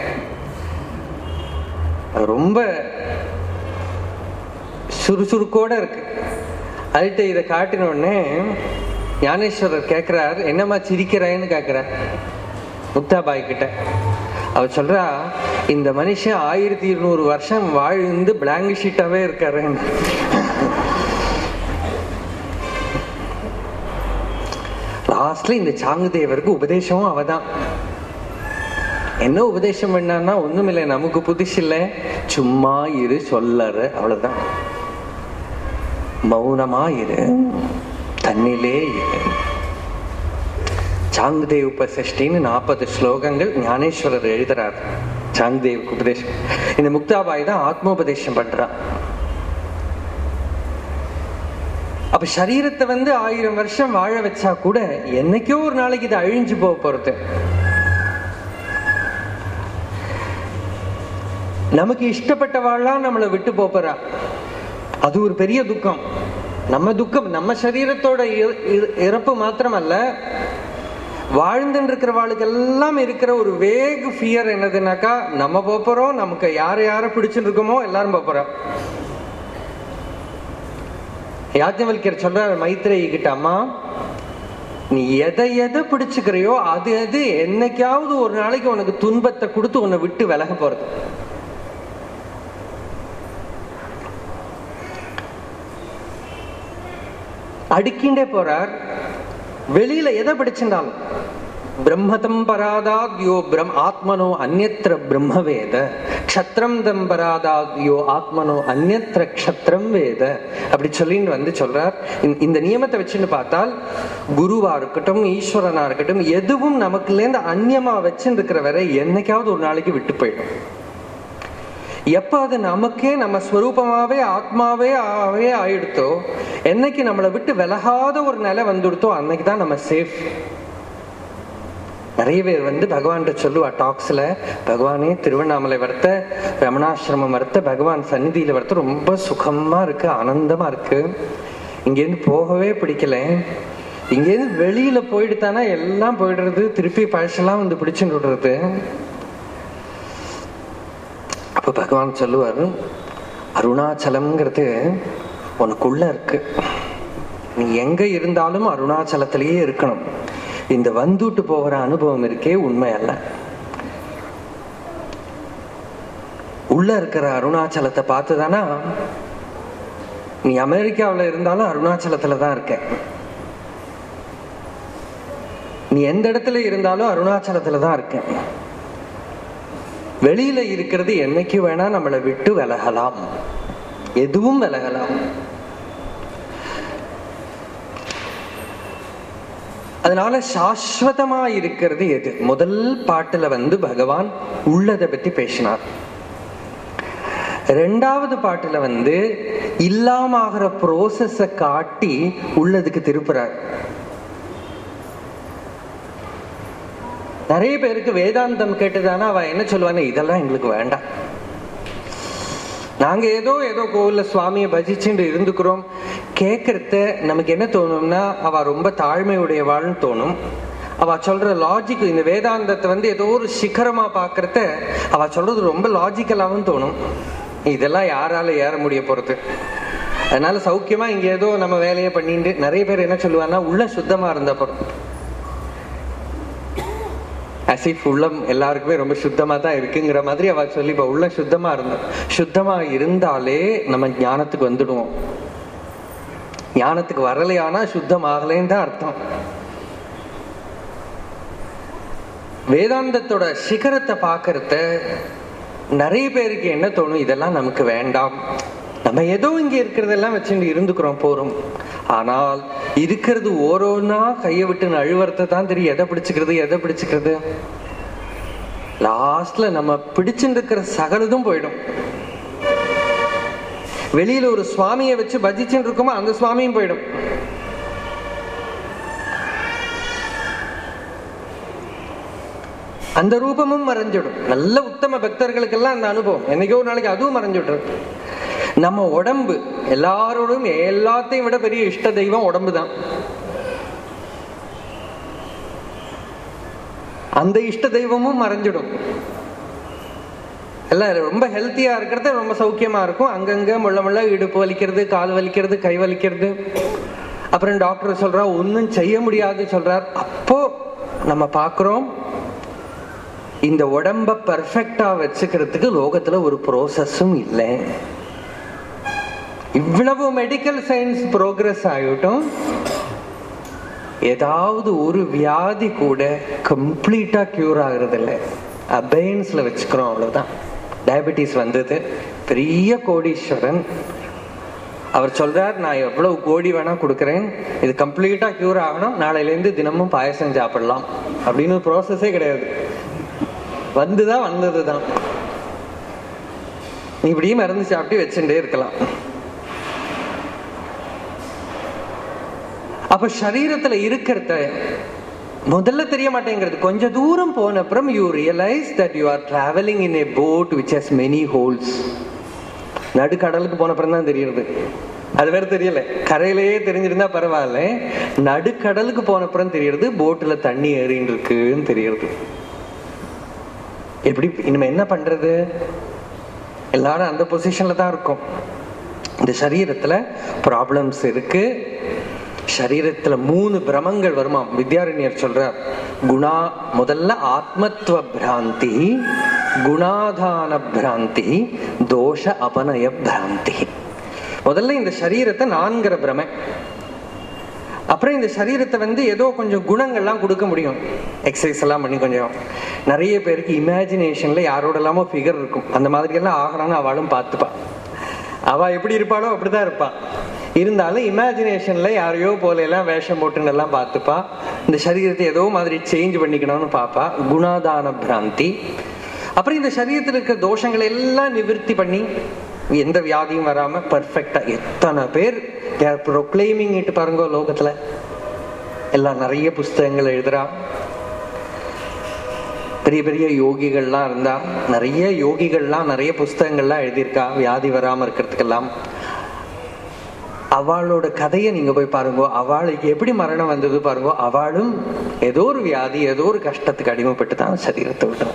ரொம்ப சுறுசுறுக்கோட இருக்கு. அதுகிட்ட இதை காட்டின உடனே ஞானேஸ்வரர் கேட்கிறார், என்னம்மா சிரிக்கிறேன்னு கேட்கிறார் முக்தாபாய் கிட்ட. அவர் சொல்றா, இந்த மனுஷன் ஆயிரத்தி இருநூறு வருஷம் வாழ்ந்து பிளாங்க் ஷீட்டாவே இருக்காரு. லாஸ்ட்ல இந்த சாங்குதேவருக்கு உபதேசமும் அவதான். என்ன உபதேசம் பண்ணான்னா, ஒண்ணும் இல்லை, நமக்கு புதுசு இல்லை, சும்மா இரு சொல்லற, அவ்வளவுதான். மௌனமா இரு, தன்னிலே இரு. சாங்தேவ் உபசஷ்டின்னு நாற்பது ஸ்லோகங்கள் ஞானேஸ்வரர் எழுதுறார் சாங்தேவுக்கு உபதேசம். இந்த முக்தாபாய் தான் ஆத்மோபதேசம் பண்றான். அப்ப சரீரத்தை வந்து ஆயிரம் வருஷம் வாழ வச்சா கூட என்னைக்கோ ஒரு நாளைக்கு இது அழிஞ்சு போக போறது. நமக்கு இஷ்டப்பட்ட வாழலாம் நம்மளை விட்டு போறா, அது ஒரு பெரிய துக்கம். நம்ம துக்கம் நம்ம சரீரத்தோட இறப்பு மாத்திரமல்ல, வாழ்ந்துட்டு இருக்கிற வாழ்க்கை எல்லாம் இருக்கிற ஒரு வேகு ஃபியர் என்னதுன்னாக்கா, நம்ம போறோம், நமக்கு யாரை யாரை பிடிச்சுட்டு இருக்கோமோ எல்லாரும் போறோம். யாஜ்ஞவல்கியர் சொல்றாரு மைத்ரேயி கிட்ட, அம்மா நீ எதை எதை பிடிச்சுக்கிறையோ அது அது என்னைக்காவது ஒரு நாளைக்கு உனக்கு துன்பத்தை கொடுத்து உன்னை விட்டு விலக போறது. அடிக்கின்றே போறார். வெளியில எதை பிடிச்சிருந்தாலும் பிரம்மதம் பராதாத்யோ பிரம் ஆத்மனோ அந்யத்ர பிரம்மவேத க்ஷத்ரம் தம்பராதாகியோ ஆத்மனோ அந்யத்ர க்ஷத்ரம் வேத அப்படி சொல்லிட்டு வந்து சொல்றார். இந்த நியமத்தை வச்சுன்னு பார்த்தால் குருவா இருக்கட்டும், ஈஸ்வரனா இருக்கட்டும், எதுவும் நமக்குல இருந்து அந்நியமா வச்சுட்டு இருக்கிற வரை என்னைக்காவது ஒரு நாளைக்கு விட்டு போயிடும். எப்ப அது நமக்கே நம்ம ஸ்வரூபமாவே ஆத்மாவே ஆவே ஆயிடுத்தோ, என்னைக்கு நம்மளை விட்டு விலகாத ஒரு நிலை வந்துடுத்தோ அன்னைக்குதான் நம்ம சேஃப். நிறைய பேர் வந்து பகவான் சொல்லுவா டாக்ஸ்ல, பகவானே திருவண்ணாமலை வரத்த, ரமணாசிரமம் வரத்த, பகவான் சந்நிதியில வரத்த ரொம்ப சுகமா இருக்கு, ஆனந்தமா இருக்கு, இங்கேருந்து போகவே பிடிக்கல, இங்கேருந்து வெளியில போயிடுத்தானா எல்லாம் போயிடுறது, திருப்பி பழசெல்லாம் வந்து பிடிச்சுட்டு விடுறது. அப்ப பகவான் சொல்லுவாரு, அருணாச்சலம்ங்கிறது உனக்குள்ள இருக்கு, நீ எங்க இருந்தாலும் அருணாச்சலத்திலேயே இருக்கணும். இந்த வந்துட்டு போகிற அனுபவம் இருக்கே உண்மை அல்ல. உள்ள இருக்கிற அருணாச்சலத்தை பார்த்துதானா நீ அமெரிக்காவில் இருந்தாலும் அருணாச்சலத்துல தான் இருக்க, நீ எந்த இடத்துல இருந்தாலும் அருணாச்சலத்துல தான் இருக்க. வெளியில இருக்கிறது என்னைக்கு வேணா நம்மளை விட்டு விலகலாம், எதுவும் விலகலாம். அதனால சாஸ்வதமா இருக்கிறது எது? முதல் பாட்டுல வந்து பகவான் உள்ளதை பத்தி பேசினார். ரெண்டாவது பாட்டுல வந்து இல்லாம ஆகிற ப்ரோசஸ காட்டி உள்ளதுக்கு திருப்புறார். நிறைய பேருக்கு வேதாந்தம் கேட்டுதானா அவ என்ன சொல்லுவாங்க, இதெல்லாம் எங்களுக்கு வேண்டாம், நாங்க ஏதோ ஏதோ கோவில்ல சுவாமியை பஜிச்சுட்டு இருந்துக்கிறோம். கேட்கறத நமக்கு என்ன தோணும்னா, அவ ரொம்ப தாழ்மையுடையவாள்னு தோணும். அவ சொல்ற லாஜிக், இந்த வேதாந்தத்தை வந்து ஏதோ ஒரு சிகரமா பாக்குறத அவ சொல்றது ரொம்ப லாஜிக்கலாவும் தோணும். இதெல்லாம் யாரால ஏற முடிய போறது? அதனால சௌக்கியமா இங்க ஏதோ நம்ம வேலையை பண்ணிட்டு நிறைய பேர் என்ன சொல்லுவாங்கன்னா, உள்ள சுத்தமா இருந்த போறோம். அசிஃப் உள்ளம் எல்லாருக்குமே ரொம்ப சுத்தமா தான் இருக்குங்கிற மாதிரி அவ சொல்லி, இப்ப உள்ள சுத்தமா இருந்த சுத்தமா இருந்தாலே நம்ம ஞானத்துக்கு வந்துடுவோம். ஞானத்துக்கு வரலையானா சுத்தம் ஆகலைன்னு தான் அர்த்தம். வேதாந்தத்தோட சிகரத்தை பாக்குறத நிறைய பேருக்கு என்ன தோணும், இதெல்லாம் நமக்கு வேண்டாம், நம்ம ஏதோ இங்க இருக்கிறதெல்லாம் வச்சுட்டு இருந்துக்கிறோம் போறோம். ஆனால் இருக்கிறது ஓரோன்னா கையை விட்டு நழுவறத தான் தெரியும், எதை பிடிச்சுக்கிறது எதை பிடிச்சுக்கிறது. லாஸ்ட்ல நம்ம பிடிச்சுட்டு இருக்கிற சகலதும் போயிடும். வெளியில ஒரு சுவாமியை வச்சு பஜிச்சுட்டு இருக்கோமோ அந்த சுவாமியும் போயிடும். அந்த ரூபமும் மறைஞ்சிடும். நல்ல உத்தம பக்தர்களுக்கெல்லாம் அந்த அனுபவம் என்னைக்கோ ஒரு நாளைக்கு அதுவும் மறைஞ்சிடும். நம்ம உடம்பு எல்லாரோடும் எல்லாத்தையும் விட பெரிய இஷ்ட தெய்வம் உடம்பு தான். அந்த இஷ்ட தெய்வமும் மறைஞ்சிடும். எல்லாம் ரொம்ப ஹெல்த்தியா இருக்கிறது ரொம்ப சௌக்கியமா இருக்கும். அங்கங்க முள்ள முள்ள இடுப்பு வலிக்கிறது, கால் வலிக்கிறது, கை வலிக்கிறது. அப்புறம் டாக்டர் சொல்றா ஒன்னும் செய்ய முடியாது சொல்றார். அப்போ நம்ம பாக்குறோம், இந்த உடம்ப பர்ஃபெக்டா வச்சுக்கிறதுக்கு லோகத்துல ஒரு ப்ரோசஸும் இல்லை. இவ்வளவு மெடிக்கல் சயின்ஸ் ப்ரோக்ரஸ் ஆகிட்டும் ஏதாவது ஒரு வியாதி கூட கம்ப்ளீட்டா கியூர் ஆகுறது இல்லை. அபயன்ஸ்ல வச்சுக்கிறோம், அவ்வளவுதான். டயபெட்டிஸ் வந்தது, பெரிய கோடீஸ்வரன். அவர் சொல்றார், நான் எவ்வளவு கோடி வேணா கொடுக்கறேன், இது கம்ப்ளீட்டா கியூர் ஆகணும், நாளையில இருந்து தினமும் பாயசம் சாப்பிடலாம் அப்படின்னு ஒரு ப்ராசஸே கிடையாது. வந்துதான் வந்ததுதான். இப்படியே மருந்து சாப்பிட்டு வச்சுட்டே இருக்கலாம். அப்ப சரீரத்துல இருக்கிறத முதல்ல தெரிய மாட்டேங்கிறது. கொஞ்ச தூரம் போன அப்புறம் you realise that you are travelling in a boat which has many holes. நடுக்கடலுக்கு போன அப்புறம் தான் தெரியுது. அது வேற தெரியல, கரையிலேயே தெரிஞ்சிருந்தா பரவாயில்ல. நடுக்கடலுக்கு போன அப்புறம் தெரியுது போட்டுல தண்ணி ஏறின்னு இருக்குன்னு தெரியுது. எப்படி இனிமே என்ன பண்றது? எல்லாரும் அந்த பொசிஷன்ல தான் இருக்கும். இந்த சரீரத்துல ப்ராப்ளம்ஸ் இருக்கு. சரீரத்துல மூணு பிரமங்கள் வருமா. வித்யாரண்யர் சொல்றார், குணா முதல்ல ஆத்மத்துவ பிராந்தி, குணாதான பிராந்தி, தோஷ அபநய பிராந்தி. முதல்ல இந்த சரீரத்தை நான்கிற பிரமை. அப்ப அப்புறம் இந்த சரீரத்தை வந்து ஏதோ கொஞ்சம் குணங்கள்லாம் கொடுக்க முடியும், எக்ஸசைஸ் எல்லாம் பண்ணி. கொஞ்சம் நிறைய பேருக்கு இமேஜினேஷன்ல யாரோட இல்லாம ஃபிகர் இருக்கும், அந்த மாதிரி எல்லாம் ஆகணும்னு அவளும் பார்த்துப்பா. அவ எப்படி இருப்பாளோ அப்படிதான் இருப்பா. இருந்தாலும் இமேஜினேஷன்ல யாரையோ போல எல்லாம் வேஷம் போட்டுன்னு எல்லாம் பார்த்துப்பா. இந்த சரீரத்தை ஏதோ மாதிரி சேஞ்ச் பண்ணிக்கணும்னு பார்ப்பா. குணாதான பிராந்தி. அப்புறம் இந்த சரீரத்தில் இருக்கிற தோஷங்களை எல்லாம் நிவர்த்தி பண்ணி எந்த வியாதியும் வராம பர்ஃபெக்டா எத்தனை பேர் ப்ரொக்ளைமிங் இட்டு பாருங்க. லோகத்துல எல்லாம் நிறைய புஸ்தகங்கள் எழுதுறா. பெரிய பெரிய யோகிகள்லாம் இருந்தா, நிறைய யோகிகள்லாம் நிறைய புஸ்தகங்கள்லாம் எழுதியிருக்கா வியாதி வராம இருக்கிறதுக்கெல்லாம். அவளோட கதையை நீங்க போய் பாருங்க. அவளுக்கு எப்படி மரணம் வந்தது பாருங்க. அவளும் ஏதோ ஒரு வியாதி, ஏதோ ஒரு கஷ்டத்துக்கு அடிமைப்பட்டு தான் சரீரத்தை விட்டோம்.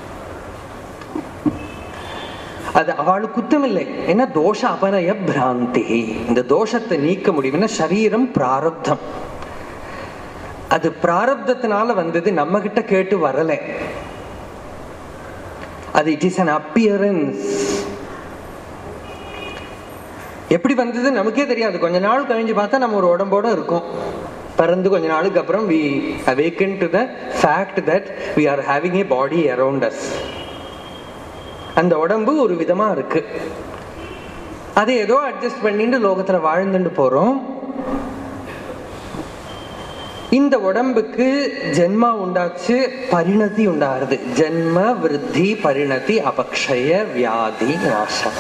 அது அவளுக்கு குத்தம் இல்லை. ஏன்னா தோஷ அபநய பிராந்தி. இந்த தோஷத்தை நீக்க முடியும்னா சரீரம் பிராரப்தம். அது பிராரப்தத்தினால வந்தது, நம்ம கிட்ட கேட்டு வரல. அது இட் இஸ் an appearance. எப்படி வந்தது நமக்கே தெரியாது. கொஞ்ச நாள் கழிஞ்சு பார்த்தா நம்ம ஒரு உடம்போட இருக்கும். பிறந்து கொஞ்ச நாளுக்கு அப்புறம் we awaken to the fact that we are having a body around us. அந்த உடம்பு ஒரு விதமா இருக்கு. அதை ஏதோ அட்ஜஸ்ட் பண்ணிட்டு லோகத்துல வாழ்ந்துட்டு போறோம். இந்த உடம்புக்கு ஜென்மா உண்டாச்சு, பரிணதி உண்டாருது. ஜென்ம விருத்தி பரிணதி அபக்ஷய வியாதி நாசம்.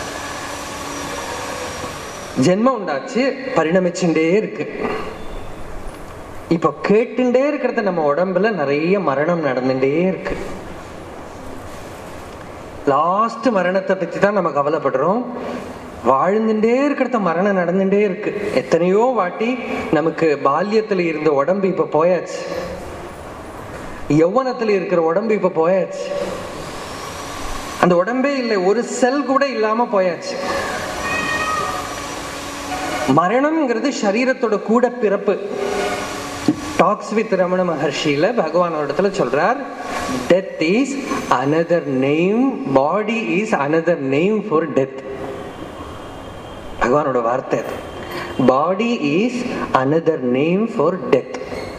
ஜென்மம் உண்டாச்சு, பரிணமிச்சுட்டே இருக்கு. இப்ப கேட்டுட்டே இருக்கிறத நம்ம உடம்புல நிறைய மரணம் நடந்துட்டே இருக்கு. லாஸ்ட் மரணத்தை பத்தி தான் நம்ம கவலைப்படுறோம். வாழ்ந்துட்டே இருக்கிறத மரணம் நடந்துட்டே இருக்கு. எத்தனையோ வாட்டி நமக்கு பால்யத்துல இருந்த உடம்பு இப்ப போயாச்சு, யௌவனத்துல இருக்கிற உடம்பு இப்ப போயாச்சு. அந்த உடம்பே இல்லை, ஒரு செல் கூட இல்லாம போயாச்சு. மரணம்ங்கிறது சரீரத்தோட கூட பிறப்பு. டாக்ஸ் வித் ரமண மகர்ஷியில பகவான் இடத்துல சொல்றார், death is another name, body is another name for death. பகவானோட வார்த்தை அது. Body is another name for death.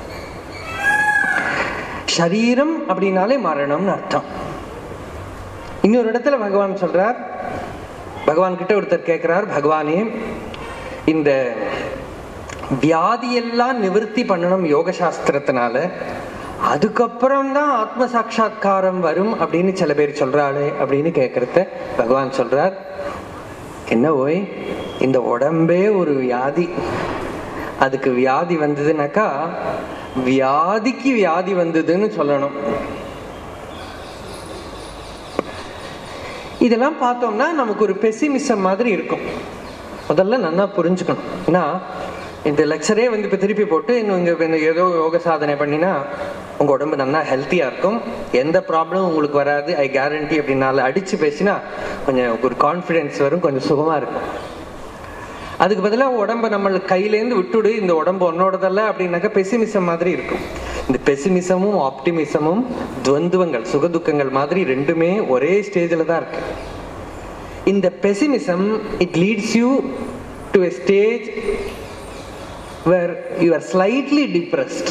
சரீரம் அப்படின்னாலே மரணம்னு அர்த்தம். இன்னொரு இடத்துல பகவான் சொல்றார், பகவான் கிட்ட ஒருத்தர் கேட்கிறார், பகவானே இந்த வியாதியெல்லாம் நிவர்த்தி பண்ணணும் யோக சாஸ்திரத்தினால, அதுக்கப்புறம் தான் ஆத்ம சாட்சா்காரம் வரும் அப்படின்னு சில பேர் சொல்றாளே அப்படின்னு கேட்கறத பகவான் சொல்றார், என்ன ஓய், இந்த உடம்பே ஒரு வியாதி. அதுக்கு வியாதி வந்ததுனாக்கா வியாதிக்கு வியாதி வந்ததுன்னு சொல்லணும். இதெல்லாம் பார்த்தோம்னா நமக்கு ஒரு பெசிமிசம் மாதிரி இருக்கும். முதல்ல நல்லா புரிஞ்சுக்கணும். ஏன்னா இந்த லெக்சரே வந்து இப்ப திருப்பி போட்டு இன்னும் ஏதோ யோக சாதனை பண்ணினா உங்க உடம்பு நல்லா ஹெல்த்தியா இருக்கும், எந்த ப்ராப்ளமும் உங்களுக்கு வராது, ஐ கேரண்டி அப்படின்னால அடிச்சு பேசினா கொஞ்சம் ஒரு கான்பிடன்ஸ் வரும், கொஞ்சம் சுகமா இருக்கும். அதுக்கு பதிலாக உடம்ப நம்ம கையிலேருந்து விட்டுடு, இந்த உடம்பு உன்னோடதல்ல அப்படின்னாக்கா பெசிமிசம் மாதிரி இருக்கும். இந்த பெசிமிசமும் ஆப்டிமிசமும் துவந்துவங்கள், சுகதுக்கங்கள் மாதிரி ரெண்டுமே ஒரே ஸ்டேஜில் தான் இருக்கு. இந்த pessimism it leads you to a stage where you are slightly depressed.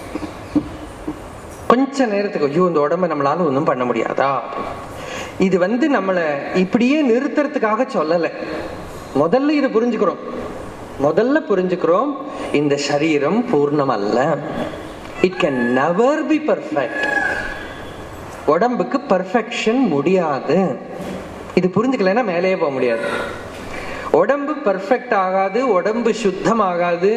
கொஞ்ச நேரத்துக்கு ஐயோ இந்த உடம்பை நம்மளால ஒன்றும் பண்ண முடியாதா. இது வந்து நம்மளை இப்படியே நிறுத்துறதுக்காக சொல்லலை. முதல்ல இது புரிஞ்சுக்கிறோம். முதல்ல புரிஞ்சுக்கிறோம் இந்த சரீரம் பூர்ணம் அல்ல. It can never be perfect. உடம்புக்கு பர்ஃபெக்ஷன் முடியாது. இது புரிஞ்சுக்கலன்னா மேலேயே போக முடியாது. உடம்பு பர்ஃபெக்ட் ஆகாது, உடம்பு சுத்தம் ஆகாது.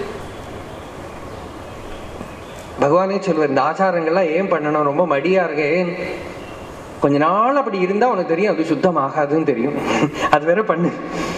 பகவானே சொல்வார், இந்த ஆச்சாரங்கள்லாம் ஏன் பண்ணணும், ரொம்ப மடியா இருக்கேன், கொஞ்ச நாள் அப்படி இருந்தா உனக்கு தெரியும் அது சுத்தம் ஆகாதுன்னு தெரியும். அது வேற பண்ணு.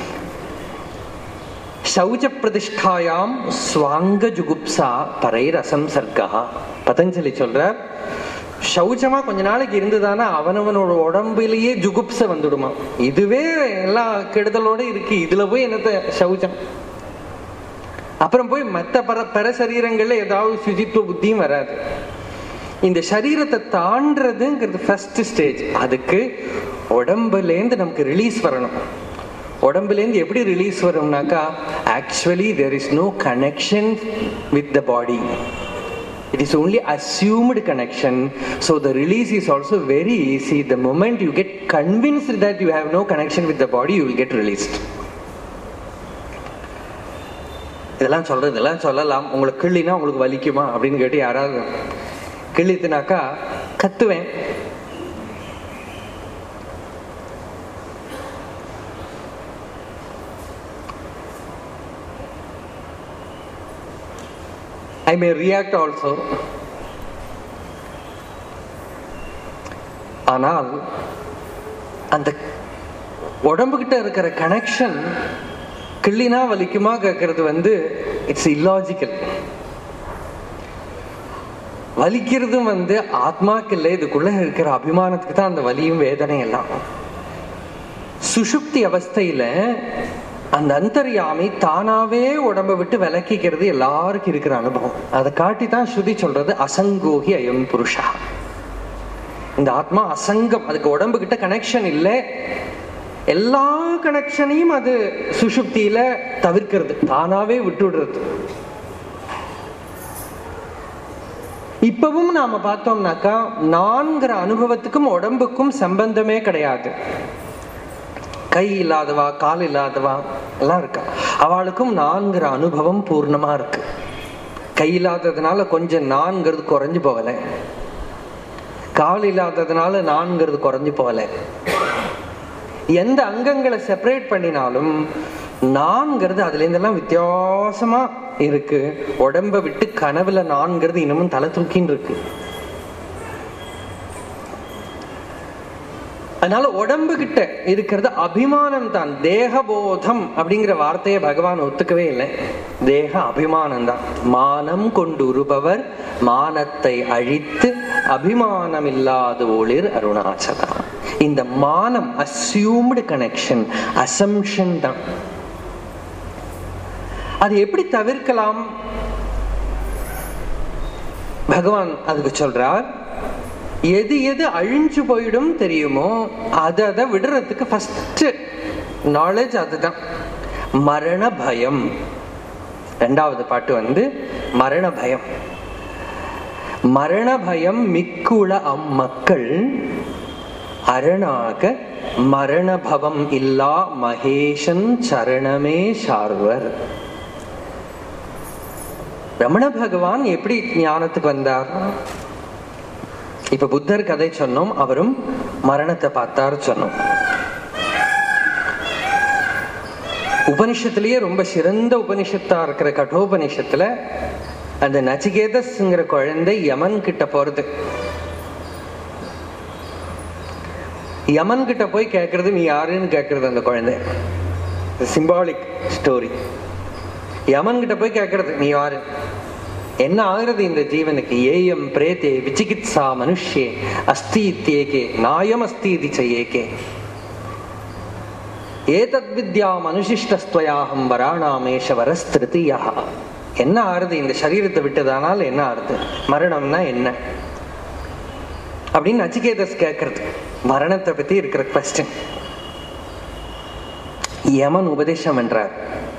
சௌச்ச பிரதிஷ்டாயாம் ஸ்வாங்க ஜுகுப்சா பரைரசம் சர்க்கா. பதஞ்சலி சொல்றார், சௌச்சமா கொஞ்ச நாளைக்கு இருந்துதானா அவனவனோட உடம்புலயே ஜுகுப்ச வந்துடுமா. இதுவே எல்லா கெடுதலோட இருக்கு, இதுல போய் என்னத்த சௌச்சம். அப்புறம் போய் மற்ற பர பர சரீரங்கள்ல ஏதாவது சுஜித்துவ புத்தியும் வராது. இந்த சரீரத்தை தாண்டதுங்கிறது ஃபர்ஸ்ட் ஸ்டேஜ். அதுக்கு உடம்புலேருந்து நமக்கு ரிலீஸ் வரணும். உடம்புலேருந்து எப்படி ரிலீஸ் வரும்னாக்கா, actually there is no connection with the body. It is only assumed connection. So the release is also very easy. The moment you get convinced that you have no connection with the body, you will get released. இதெல்லாம் சொல்றது இதெல்லாம் சொல்லலாம். உங்களுக்கு கிள்ளினா உங்களுக்கு வலிக்குமா அப்படின்னு கேட்டு யாராவது கிள்ளித்துனாக்கா கத்துவேன். I may react also. ஆனால் அந்த உடம்புகிட்ட இருக்கிற கனெக்ஷன் கிள்ளினா வலிக்குமா கேட்கறது வந்து இட்ஸ் இல்லாஜிக்கல். வலிக்கிறதும் வந்து ஆத்மாக்கு இல்லை, இதுக்குள்ள இருக்கிற அபிமானத்துக்கு தான் அந்த வலியும் வேதனை எல்லாம். சுஷுப்தி அவஸ்தையில அந்த அந்தர்யாமி தானாவே உடம்பை விட்டு விலக்கிக்கிறது எல்லாருக்கும் இருக்கிற அனுபவம். அதை காட்டி தான் ஸ்ருதி சொல்றது அசங்கோகி அயம் புருஷா. இந்த ஆத்மா அசங்கம், அதுக்கு உடம்பு கிட்ட கனெக்ஷன் இல்லை. எல்லா கனெக்ஷனையும் அது சுஷுப்தியில தவிர்க்கிறது, தானாவே விட்டுடுறது. இப்பவும் நாம பார்த்தோம்னாக்கா நான்கிற அனுபவத்துக்கும் உடம்புக்கும் சம்பந்தமே கிடையாது. கை இல்லாதவா கால் இல்லாதவா எல்லாம் இருக்கா, அவளுக்கும் நான்கிற அனுபவம் பூர்ணமா இருக்கு. கை இல்லாததுனால கொஞ்சம் நான்கிறது குறைஞ்சு போகல, கால் இல்லாததுனால நான்கிறது குறைஞ்சு போகல. எந்த அங்கங்களை செப்பரேட் பண்ணினாலும் நான்கிறது அதுல இருந்தெல்லாம் வித்தியாசமா இருக்கு. உடம்ப விட்டு கனவுல நான்கிறது இன்னமும் தலை தூக்கின்னு இருக்கு. அதனால உடம்பு கிட்ட இருக்கிறது அபிமானம் தான். தேகபோதம் அப்படிங்கிற வார்த்தையை பகவான் ஒத்துக்கவே இல்லை. தேக அபிமானம் தான். மானம் கொண்டு உருபவர் மானத்தை அழித்து அபிமானம் இல்லாத ஒளிர் அருணாச்சலா. இந்த மானம் அஸ்யூம்டு கனெக்ஷன், அசம்ஷன் தான். அது எப்படி தவிர்க்கலாம்? பகவான் அதுக்கு சொல்றார், எது எது அழிஞ்சு போயிடும் தெரியுமோ அதை அதை விடுறதுக்கு ஃபர்ஸ்ட் நாலேஜ் அதுதான். மரண பயம். ரெண்டாவது பாட்டு வந்து மரண பயம். மரண பயம் மிக்குள அம்மக்கள் அரணாக மரணபவம் இல்லா மகேஷன் சரணமே சார்வர். ரமண பகவான் எப்படி ஞானத்துக்கு வந்தார்? இப்ப புத்தர் கதை சொன்னோம், அவரும் மரணத்தை பார்த்தார் சொன்னோம். உபனிஷத்திலேயே ரொம்ப சிறந்த உபனிஷத்தா இருக்கிற கட்டோபனிஷத்துல அந்த நச்சிகேதஸ்ங்கிற குழந்தை யமன் கிட்ட போறது. யமன் கிட்ட போய் கேட்கறது, நீ யாருன்னு கேட்கறது அந்த குழந்தை. Symbolic story. யமன் கிட்ட போய் கேட்கறது, நீ யாரு, என்ன ஆகிறது இந்த ஜீவனுக்கு? ஏயம் பிரேதே விசிகித்சா மனுஷ்யே அஸ்தி இத்யேகே நாயம் அஸ்தி இதி சயேகே ஏதத் வித்யா மனுஷிஷ்டஸ்த்வயாஹம் வராணாமேஷ வரஸ்திருதியா. என்ன ஆறுது இந்த சரீரத்தை விட்டதானால்? என்ன ஆறுது? மரணம்னா என்ன அப்படின்னு நச்சிகேதஸ் கேட்கறது. மரணத்தை பத்தி இருக்கிற கொஸ்டின். யமன் உபதேசம் என்றார்.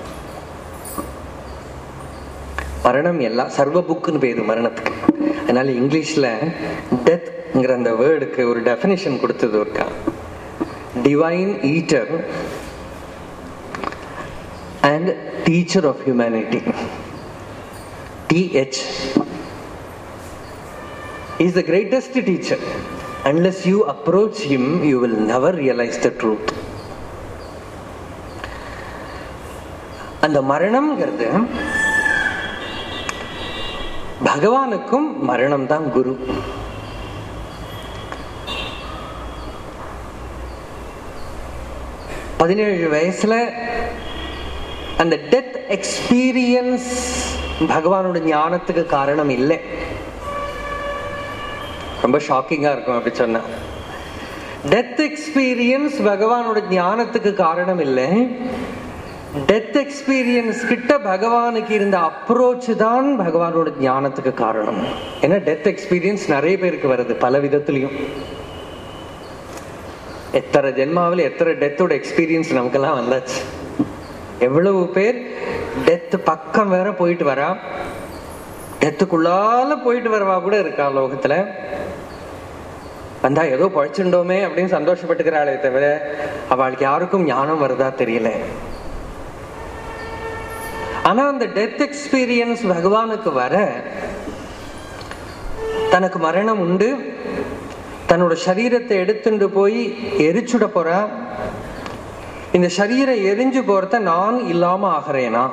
மரணம் எல்லாம் சர்வ புக்குன்னு பேரு மரணத்துக்கு. அதனால இங்கிலீஷ்ல டெத்ங்கிற அந்த வேர்டுக்கு ஒரு டெஃபினிஷன் கொடுத்தது இருக்கா. Divine eater and teacher of humanity. டிஹெச் is the greatest teacher. Unless you approach him, you will never realize the truth. அந்த மரணம்ங்கிறது பகவானுக்கும் மரணம் தான் குரு. பதினேழு வயசுல அந்த டெத் எக்ஸ்பீரியன்ஸ் பகவானோட ஞானத்துக்கு காரணம் இல்லை. ரொம்ப ஷாக்கிங்கா இருக்கும் அப்படி சொன்னா. டெத் எக்ஸ்பீரியன்ஸ் பகவானோட ஞானத்துக்கு காரணம் இல்லை. டெத் எக்ஸ்பீரியன்ஸ் கிட்ட பகவானுக்கு இருந்த அப்ரோச் தான் பகவானோட ஞானத்துக்கு காரணம். ஏன்னா டெத் எக்ஸ்பீரியன்ஸ் நிறைய பேருக்கு வருது பல விதத்திலையும். எத்தனை ஜென்மாவில் எத்தனை டெத்தோட எக்ஸ்பீரியன்ஸ் நமக்கெல்லாம் வந்தாச்சு. எவ்வளவு பேர் டெத் பக்கம் வேற போயிட்டு வரா, டெத்துக்குள்ளால போயிட்டு வரவா கூட இருக்கா லோகத்துல. வந்தா ஏதோ பழிச்சுட்டோமே அப்படின்னு சந்தோஷப்பட்டுக்கிறாளே தவிர அவளுக்கு யாருக்கும் ஞானம் வருதா தெரியல. ஆனா அந்த டெத் எக்ஸ்பீரியன்ஸ் பகவானுக்கு வர, தனக்கு மரணம் உண்டு, தன்னோட சரீரத்தை எடுத்துட்டு போய் எரிச்சுட போறா. இந்த சரீரம் எரிஞ்சு போறத நான் இல்லாம ஆகிறேனா?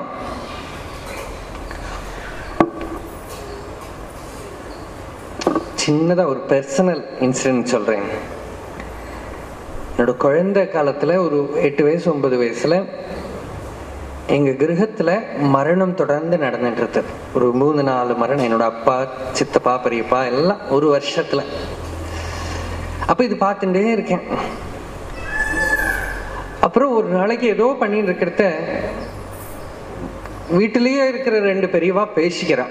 சின்னதா ஒரு பர்சனல் இன்சிடென்ட் சொல்றேன். என்னோட குழந்தை காலத்துல ஒரு எட்டு வயசு ஒன்பது வயசுல எங்க கிரகத்துல மரணம் தொடர்ந்து நடந்துட்டு, ஒரு மூணு நாலு மரணம். என்னோட அப்பா, சித்தப்பா, பெரியப்பா எல்லாம் ஒரு வருஷத்துல. அப்ப இது பார்த்துட்டே இருக்கேன். அப்புறம் ஒரு நாளைக்கு ஏதோ பண்ணிட்டு இருக்கிறத வீட்டிலேயே இருக்கிற ரெண்டு பெரியவா பேசிக்கிறான்.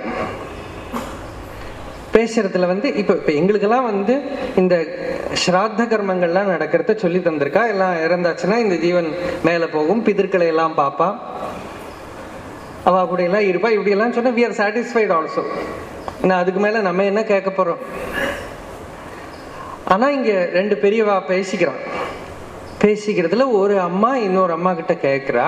பேசுறதுல வந்து இப்ப இப்ப எங்களுக்கெல்லாம் வந்து இந்த ஸ்ராத்த கர்மங்கள்லாம் நடக்கிறத சொல்லி தந்திருக்கா. எல்லாம் இறந்தாச்சுன்னா இந்த ஜீவன் மேல போகும், பிதர்களை எல்லாம் பாப்பா, அவ கூட எல்லாம் இருப்பா, இப்படி எல்லாம் சொன்னா we are satisfied also. ஏன்னா அதுக்கு மேல நம்ம என்ன கேட்க போறோம்? ஆனா இங்க ரெண்டு பெரியவா பேசிக்கிறான். பேசிக்கிறதுல ஒரு அம்மா இன்னொரு அம்மா கிட்ட கேட்கிறா,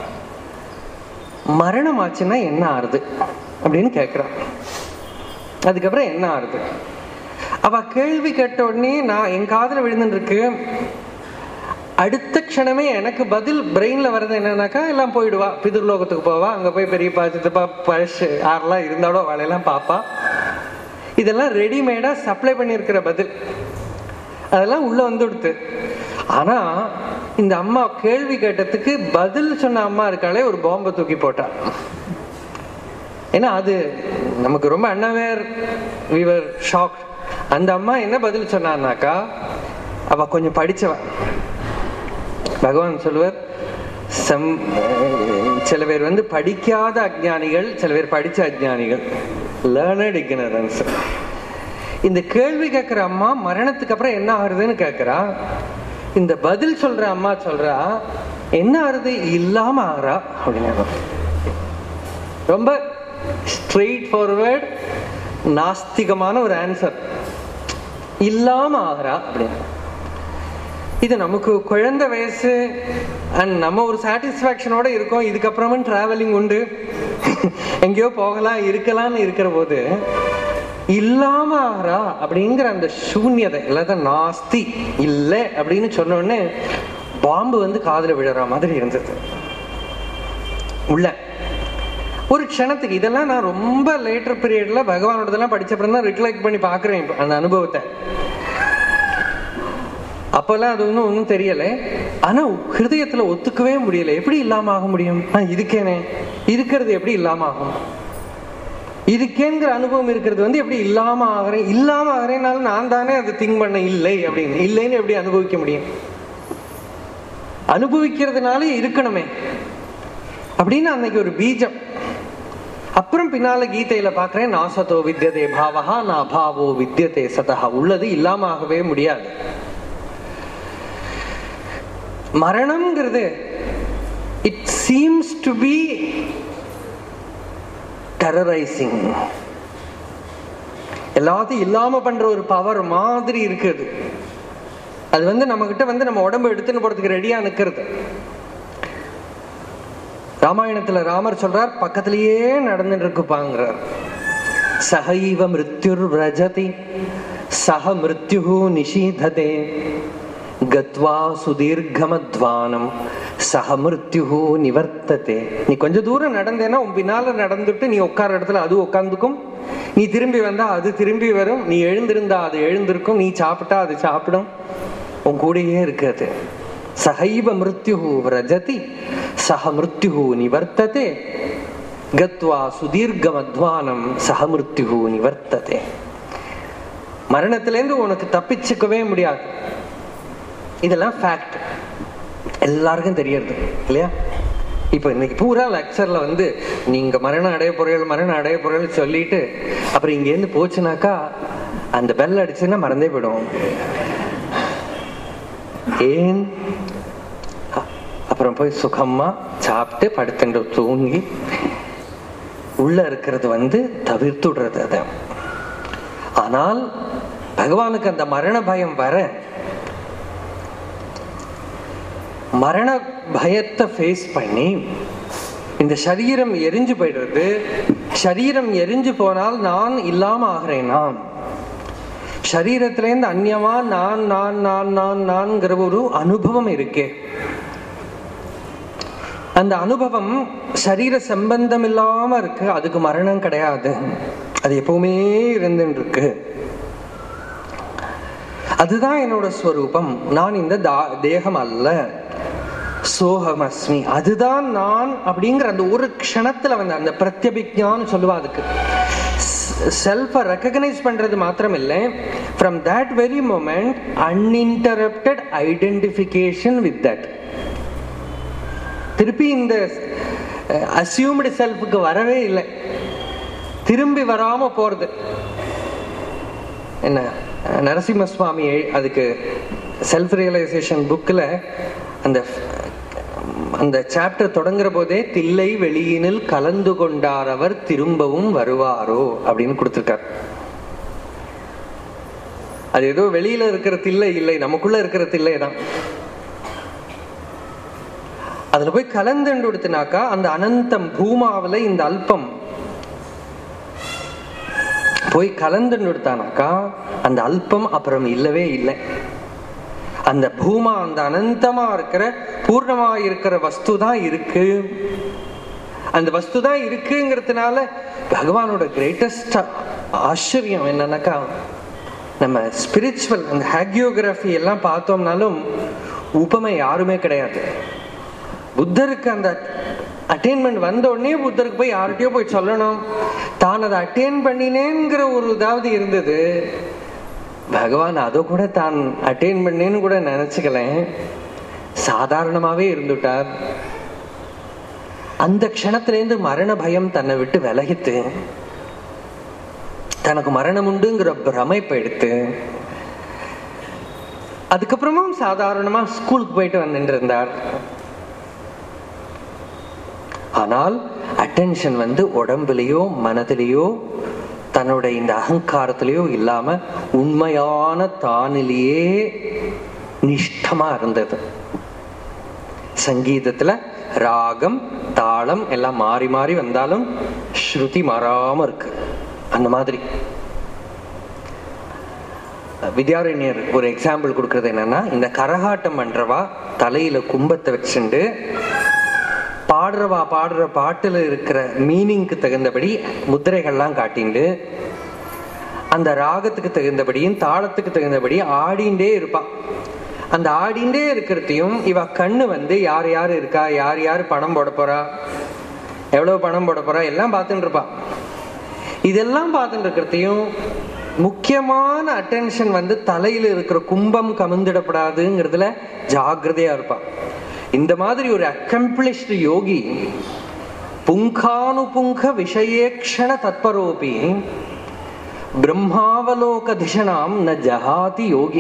மரணம் ஆச்சுன்னா என்ன ஆறுது அப்படின்னு கேட்கிறா. அதுக்கப்புறம் என்ன ஆறுது? அவ கேள்வி கேட்ட உடனே நான் என் காதுல விழுந்துட்டு இருக்கு. அடுத்த க்ஷணமே எனக்கு பதில் பிரெயின்ல வர்றது என்னன்னாக்கா, எல்லாம் போயிடுவா, பிதுர்லோகத்துக்கு போவா, அங்க போய் பெரியப்பா, சித்தப்பா, பழசு யாரெல்லாம் இருந்தாலோ அவளையெல்லாம் பாப்பா. இதெல்லாம் ரெடிமேடா சப்ளை பண்ணிருக்கிற பதில், அதெல்லாம் உள்ள வந்துடுத்து. ஆனா இந்த அம்மா கேள்வி கேட்டதுக்கு பதில் சொன்ன அம்மா இருக்காளே, ஒரு பாம்பை தூக்கி போட்டா. ஏன்னா அது நமக்கு ரொம்ப அன்அவேர், we were shocked. அந்த அம்மா என்ன பதில் சொன்னான்னாக்கா, அவ கொஞ்சம் படிச்சவ. பகவான் சொல்லுவார், சம் சில பேர் வந்து படிக்காத அஜ்ஞானிகள், சில பேர் படிச்ச அஜ்ஞானிகள், லேர்னட் இக்னரன்ஸ். இந்த கேள்வி கேட்கிற அம்மா மரணத்துக்கு அப்புறம் என்ன ஆகுதுன்னு கேட்கிறா. இந்த பதில் சொல்ற அம்மா சொல்றா, என்ன ஆகுது? இல்லாம ஆகிறா அப்படின்னு. ரொம்ப ஸ்ட்ரெயிட் ஃபார்வர்ட் நாஸ்திகமான ஒரு ஆன்சர். இல்லாம ஆகிறா அப்படின்னு. இது நமக்கு குழந்தை வயசு அண்ட் நம்ம ஒரு சாட்டிஸ்பாக்சனோட இருக்கோம். இதுக்கப்புறமும் டிராவலிங் உண்டு, எங்கேயோ போகலாம் இருக்கலாம்னு இருக்கிற போது இல்லாம ஆகிறா அப்படிங்கிற அந்த சூன்யதை, இல்லாத நாஸ்தி இல்லை அப்படின்னு சொன்ன உடனே பாம்பு வந்து காதுல விழற மாதிரி இருந்தது உள்ள ஒரு க்ஷணத்துக்கு. இதெல்லாம் நான் ரொம்ப லேட்டர் பீரியட்ல பகவானோடதெல்லாம் படிச்சப்பறம் தான் ரிகலெக்ட் பண்ணி பாக்குறேன் அந்த அனுபவத்தை. அப்பெல்லாம் அது ஒன்றும் ஒன்றும் தெரியல. ஆனா ஹிருதயத்துல ஒத்துக்கவே முடியல. எப்படி இல்லாம ஆக முடியும்? இதுக்கேனே இருக்கிறது எப்படி இல்லாம ஆகும்? இதுக்கேங்கிற அனுபவம் இருக்கிறது வந்து எப்படி இல்லாம ஆகிறேன்? இல்லாம ஆகிறேன்னாலும் நான் தானே அதை திங்க் பண்ண இல்லை அப்படின்னு. இல்லைன்னு எப்படி அனுபவிக்க முடியும்? அனுபவிக்கிறதுனால இருக்கணுமே அப்படின்னு அன்னைக்கு ஒரு பீஜம். அப்புறம் பின்னால கீதையில பாக்குறேன், நாசதோ வித்யதே பாவஹா நாபாவோ வித்யதே சதஹா. உள்ளது இல்லாம ஆகவே முடியாது. மரணம்ங்கிறது it seems to be terrorising. எல்லாத்தையும் இல்லாம பண்ற ஒரு பவர் மாதிரி இருக்குது. அது வந்து நம்ம கிட்ட வந்து நம்ம உடம்பு எடுத்துன்னு போறதுக்கு ரெடியா நிக்கிறது. ராமாயணத்துல ராமர் சொல்றார், பக்கத்திலேயே நடந்துட்டு இருக்குப்பாங்கிறார். சஹைவ மிருத்யுர் விரஜதி சஹ மிருத்யு நிஷீததே கத்வா சுதீர்கமத்வானம் சஹ மிருத்யு நிவர்த்ததே. நீ கொஞ்ச தூரம் நடந்தேன்னா உன் பின்னால நடந்துட்டு நீ உட்கார இடத்துல அது உட்கார்ந்துக்கும், நீ திரும்பி வந்தா அது திரும்பி வரும், நீ எழுந்திருந்தா அது எழுந்திருக்கும், நீ சாப்பிட்டா அது சாப்பிடும், உன் கூடயே இருக்காது. சஹைவ மிருத்யு விரஜதி சஹ மிருத்யு நிவர்த்ததே கத்வா சுதீர்கமத்வானம் சஹ மிருத்யு நிவர்த்ததே. மரணத்திலேருந்து உனக்கு தப்பிச்சுக்கவே முடியாது. இதெல்லாம் ஃபேக்ட், எல்லாருக்கும் தெரியறது இல்லையா? இப்ப இன்னைக்கு பூரா லெக்சர்ல வந்து நீங்க மரணம் அடைய பொருள் மரணம் அடைய பொருள் சொல்லிட்டு அப்புறம் இங்க இருந்து போச்சுனாக்கா அந்த பெல் அடிச்சுன்னா மறந்தே போயிடும். ஏன்? அப்புறம் போய் சுகமா சாப்பிட்டு படுத்துட்டு தூங்கி உள்ள இருக்கிறது வந்து தவிர்த்துடுறது அத. ஆனால் பகவானுக்கு அந்த மரண பயம் வர, மரண பயத்தை ஃபேஸ் பண்ணி இந்த சரீரம் எரிஞ்சு போயிடுறது. சரீரம் எரிஞ்சு போனால் நான் இல்லாம ஆகிறேனா, சரீரத்திலேருந்து அந்நியமா நான் நான் நான் நான் நான்கிற ஒரு அனுபவம் இருக்கே, அந்த அனுபவம் சரீர சம்பந்தம் இல்லாம இருக்கு. அதுக்கு மரணம் கிடையாது, அது எப்பவுமே இருந்துட்டு இருக்கு. அதுதான் என்னோட ஸ்வரூபம். நான் இந்த தேகம் அல்ல, சோகமஸ்மி, அதுதான் நான் அப்படிங்கிற அந்த ஒரு க்ஷணத்துல வந்து அந்த பிரத்யபிக்ஞான்னு சொல்லுவா. அதுக்கு செல்ஃபை ரெகக்னைஸ் பண்றது மாத்திரம் இல்லை, from that very moment uninterrupted identification with that. திருப்பி இந்த அசியூம்டு செல்ஃபுக்கு வரவே இல்லை, திரும்பி வராம போறது. என்ன நரசிம்ம சுவாமி அதுக்கு செல்ஃப் ரியலைசேஷன் புக்ல அந்த அந்த சாப்டர் தொடங்குற போதே தில்லை வெளியினில் கலந்து கொண்டார் அவர் திரும்பவும் வருவாரோ அப்படின்னு கொடுத்திருக்கார். அது ஏதோ வெளியில இருக்கிற தில்லை இல்லை, நமக்குள்ள இருக்கிற தில்லை தான். அதுல போய் கலந்து கொடுத்தினாக்கா அந்த அனந்தம் பூமாவில இந்த அல்பம் போய் கலந்து கொடுத்தானாக்கா அந்த அல்பம் அப்புறம் இல்லவே இல்லை. அந்த பூமா அந்த அனந்தமா இருக்கிற பூர்ணமா இருக்கிற வஸ்து தான் இருக்கு. அந்த வஸ்து தான் இருக்குங்கிறதுனால பகவானோட கிரேட்டஸ்ட் ஆச்சரியம் என்னன்னாக்கா, நம்ம ஸ்பிரிச்சுவல் அந்த ஹேகியோகிராஃபி எல்லாம் பார்த்தோம்னாலும் உபமை யாருமே கிடையாது. புத்தருக்கு அந்த அட்டெயின்மெண்ட் வந்த உடனே புத்தருக்கு போய் யார்கிட்டயோ போய் சொல்லணும், தான் அதை அட்டெயின் பண்ணினேங்கிற ஒரு இதாவது இருந்தது. பகவான் அதை கூட தான் அட்டெயின் பண்ணேன்னு கூட நினைச்சுக்கல, சாதாரணமாவே இருந்துட்டார். அந்த க்ஷணத்திலேருந்து மரண பயம் தன்னை விட்டு விலகித்து, தனக்கு மரணம் உண்டுங்கிற பிரமைப்பை எடுத்து, அதுக்கப்புறமும் சாதாரணமா ஸ்கூலுக்கு போயிட்டு வந்துட்டு இருந்தார். ஆனால் அட்டென்ஷன் வந்து உடம்புலயோ மனதிலேயோ தன்னோட இந்த அகங்காரத்திலேயோ இல்லாம உண்மையான தானிலேயே நிஷ்டமா இருந்தது. சங்கீதத்துல ராகம் தாளம் எல்லாம் மாறி மாறி வந்தாலும் ஸ்ருதி மாறாம இருக்கு. அந்த மாதிரி வித்யாரண்யர் ஒரு எக்ஸாம்பிள் கொடுக்கறது என்னன்னா, இந்த கரகாட்டம் பண்றவா தலையில கும்பத்தை வச்சுண்டு பாடுறவா பாடுற பாட்டுல இருக்கிற மீனிங்க்கு தகுந்தபடி முத்திரைகள்லாம் காட்டிண்டு அந்த ராகத்துக்கு தகுந்தபடியும் தாளத்துக்கு தகுந்தபடி ஆடிண்டே இருப்பா. அந்த ஆடிண்டே இருக்கிறதையும் இவ கண்ணு வந்து யார் யாரு இருக்கா, யார் யாரு பணம் போட போறா, எவ்வளவு பணம் போட போறா எல்லாம் பார்த்துட்டு இருப்பா. இதெல்லாம் பார்த்துட்டு இருக்கிறதையும் முக்கியமான அட்டென்ஷன் வந்து தலையில இருக்கிற கும்பம் கமிழ்ந்துடப்படாதுங்கிறதுல ஜாகிரதையா இருப்பா. இந்த மாதிரி ஒரு அக்கம்ப்ளிஷ்டு யோகி புங்கானுபுங்க விஷயேக்ஷண தத்பரோபி பிரம்மாவலோக திஷனாம் ந ஜஹாதி யோகி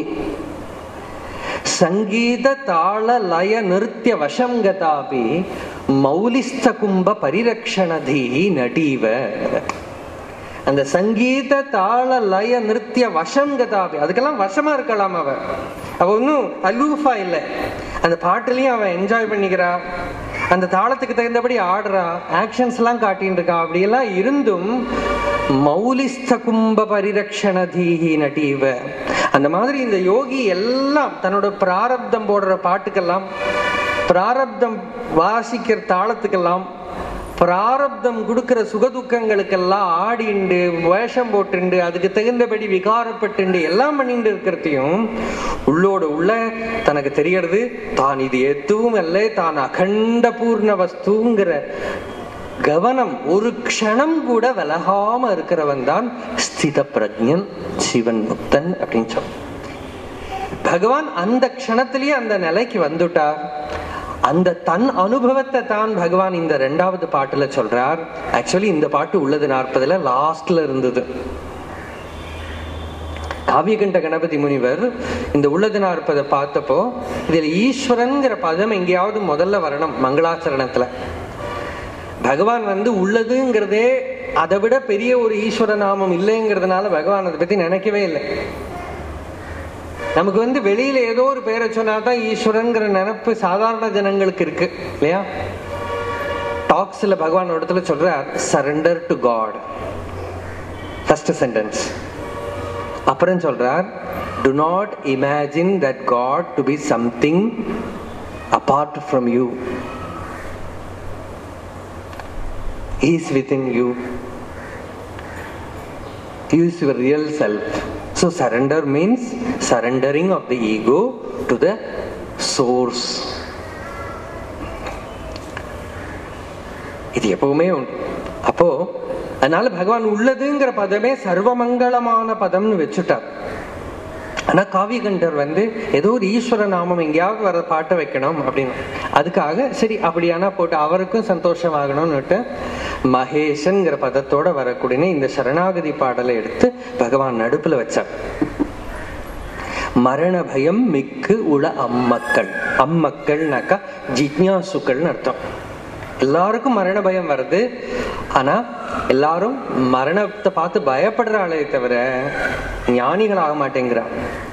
சங்கீத தாள லய நிருத்ய வசம் கதாபி மௌலிஸ்த கும்ப பரிரக்ஷணதி நடீவ. அந்த சங்கீத தாள லய நிருத்ய வசம் கதாபி, அதுக்கெல்லாம் வசமா இருக்கலாம். அவ அவ ஒன்னும் அலூஃபா இல்லை, அந்த பாட்டுலயும் அவன் என்ஜாய் பண்ணிக்கிறா, அந்த தாளத்துக்கு தகுந்தபடி ஆடுறா, ஆக்ஷன்ஸ் எல்லாம் காட்டின்னு இருக்கா. அப்படியெல்லாம் இருந்தும் மௌலிஸ்த கும்ப பரிரக்ஷணதீஹி நடீவ. அந்த மாதிரி இந்த யோகி எல்லாம் தன்னோட பிராரப்தம் போடுற பாட்டுக்கெல்லாம், பிராரப்தம் வாசிக்கிற தாளத்துக்கெல்லாம், பிராரப்தம் கொடுக்கிற சுகதுக்கங்களுக்கெல்லாம் ஆடிண்டு வேஷம் போட்டுண்டு அதுக்கு தகுந்தபடி விகாரப்பட்டு எல்லாம் பண்ணிட்டு இருக்கிறதையும் உள்ளோட உள்ள தனக்கு தெரியறது தான் இது எதுவும் அல்ல, தான் அகண்ட பூர்ண வஸ்துங்கிற கவனம் ஒரு க்ஷணம் கூட விலகாம இருக்கிறவன் தான் ஸ்தித பிரஜ்ஞன், சிவன் முக்தன் அப்படின்னு சொல்ல. பகவான் அந்த க்ஷணத்திலேயே அந்த நிலைக்கு வந்துட்டார். அந்த தன் அனுபவத்தை தான் பகவான் இந்த ரெண்டாவது பாட்டுல சொல்றார். ஆக்சுவலி இந்த பாட்டு உள்ளது நாற்பதுல லாஸ்ட்ல இருந்தது. காவியகண்ட கணபதி முனிவர் இந்த உள்ளது நாற்பதை பார்த்தப்போ இதுல ஈஸ்வரன்கிற பதம் எங்கேயாவது முதல்ல வரணும் மங்களாச்சரணத்துல. பகவான் வந்து உள்ளதுங்கிறதே அதை விட பெரிய ஒரு ஈஸ்வர நாமம் இல்லைங்கிறதுனால பகவான் அதை பத்தி நினைக்கவே இல்லை. நமக்கு வந்து வெளியில ஏதோ ஒரு பேரை சொன்னாதான் ஈஸ்வரன்கிற நினைப்பு சாதாரண ஜனங்களுக்கு இருக்கு இல்லையா? டாக்ஸ்ல பகவான் இடத்துல சொல்றார், surrender to God, first sentence. அப்புறம் சொல்றார், do not imagine that God to be something apart from you. He is within you. He is your real self. So surrender means surrendering of the ego to the source. இது எப்பவுமே உண்டு. அப்போ அதனால பகவான் உள்ளதுங்கிற பதமே சர்வமங்களமான பதம்னு வச்சுட்டார். ஆனா காவியகண்டர் வந்து ஏதோ ஒரு ஈஸ்வர நாமம் எங்கேயாவது வர பாட்டை வைக்கணும் அப்படின்னு, அதுக்காக சரி அப்படியானா போட்டு அவருக்கும் சந்தோஷமாகணும்னுட்டு மகேஷன்கிற பதத்தோட வரக்கூடிய இந்த சரணாகதி பாடலை எடுத்து பகவான் நடுப்புல வச்சார். மரண பயம் மிக்கு உள அம்மக்கள். அம்மக்கள்னாக்கா ஜிக்ஞாசுக்கள்னு அர்த்தம். எல்லாருக்கும் மரண பயம் வருது, ஆனா எல்லாரும் மரணத்தை பார்த்து பயப்படுறாளே தவிர ஞானிகள் ஆக மாட்டேங்கிறான்.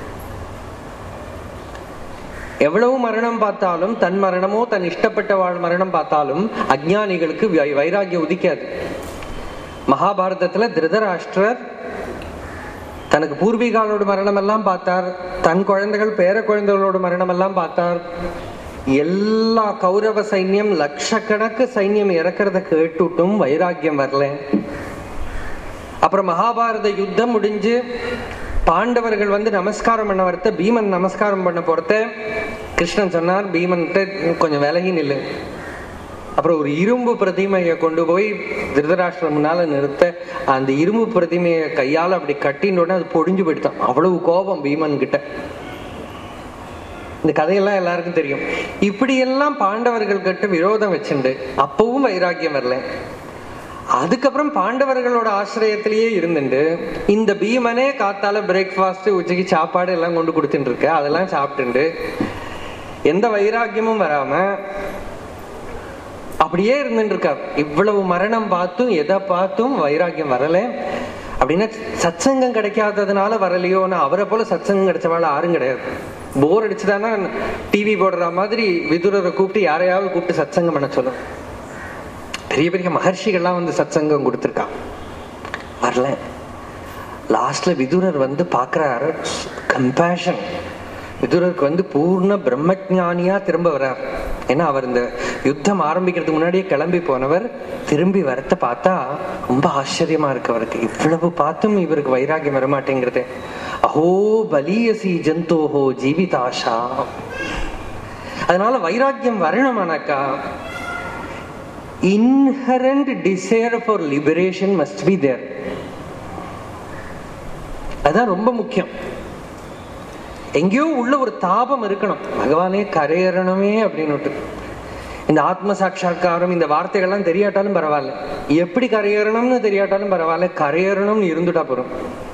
எவ்வளவு மரணம் பார்த்தாலும், தன் மரணமோ தன் இஷ்டப்பட்ட வாழ் மரணம் பார்த்தாலும் அஞ்ஞானிகளுக்கு வைராகியம் உதிக்காது. மகாபாரதத்துல திருதராஷ்டிரர் தனக்கு பூர்வீகாலோட மரணம் எல்லாம் பார்த்தார், தன் குழந்தைகள் பேர குழந்தைகளோட மரணம் எல்லாம் பார்த்தார். எல்லா கௌரவ சைன்யம் லட்சக்கணக்கு சைன்யம் இறக்கிறத கேட்டுட்டும் வைராக்கியம் வரல. அப்புறம் மகாபாரத யுத்தம் முடிஞ்சு பாண்டவர்கள் வந்து நமஸ்காரம் பண்ண வரத்த பீமன் நமஸ்காரம் பண்ண போறத கிருஷ்ணன் சொன்னார், பீமன் கொஞ்சம் விலகி நில்லு. அப்புறம் ஒரு இரும்பு பிரதிமையை கொண்டு போய் திருதராஷ்டிரம் முன்னால நிறுத்த, அந்த இரும்பு பிரதிமையை கையால அப்படி கட்டினோட அது பொடிஞ்சு போயிட்டான். அவ்வளவு கோபம் பீமன் கிட்ட. இந்த கதையெல்லாம் எல்லாருக்கும் தெரியும். இப்படியெல்லாம் பாண்டவர்கள் கிட்ட விரோதம் வச்சுண்டு அப்பவும் வைராக்கியம் வரல. அதுக்கப்புறம் பாண்டவர்களோட ஆசிரியத்திலேயே இருந்துட்டு இந்த பீமனே காத்தால பிரேக்ஃபாஸ்ட் உச்சிக்கு சாப்பாடு எல்லாம் கொண்டு கொடுத்துட்டு இருக்க, அதெல்லாம் சாப்பிட்டு எந்த வைராக்கியமும் வராம அப்படியே இருந்துட்டு இருக்கார். இவ்வளவு மரணம் பார்த்தும் எதை பார்த்தும் வைராக்கியம் வரல அப்படின்னா சத்சங்கம் கிடைக்காததுனால வரலையோன்னு. அவரை போல சத்சங்கம் கிடைச்சவாள் யாரும் கிடையாது. போர் அடிச்சுதானா டிவி போடுற மாதிரி விதுரரை கூப்பிட்டு யாரையாவது கூப்பிட்டு சத்சங்கம் பண்ண சொல்லும். பெரிய பெரிய மகர்ஷிகள்லாம் வந்து சத்சங்கம் கொடுத்துருக்கான், வரல. லாஸ்ட்ல விதுரர் வந்து பாக்குறாரு, கம்பேஷன். விதுரருக்கு வந்து பூர்ண பிரம்மஜானியா திரும்ப வர்றார். ஏன்னா அவர் இந்த யுத்தம் ஆரம்பிக்கிறதுக்கு முன்னாடியே கிளம்பி போனவர் திரும்பி வரத்த பார்த்தா ரொம்ப ஆச்சரியமா இருக்கு அவருக்கு. இவ்வளவு பார்த்தும் இவருக்கு வைராகியம் வரமாட்டேங்கிறது. அஹோ பலியசி ஜந்தோஹோ ஜீவிதாஷா. அதனால வைராக்கியம் வரணுமானாக்கா inherent desire for liberation must be there. அதான் ரொம்ப முக்கியம். எங்கேயோ உள்ள ஒரு தாபம் இருக்கணும், பகவானே கரையறணுமே அப்படின்னு. இந்த ஆத்ம சாட்சா்காரம் இந்த வார்த்தைகள்லாம் தெரியாட்டாலும் பரவாயில்ல, எப்படி கரையறணும்னு தெரியாட்டாலும் பரவாயில்ல, கரையறணும்னு இருந்துட்டா போறோம்.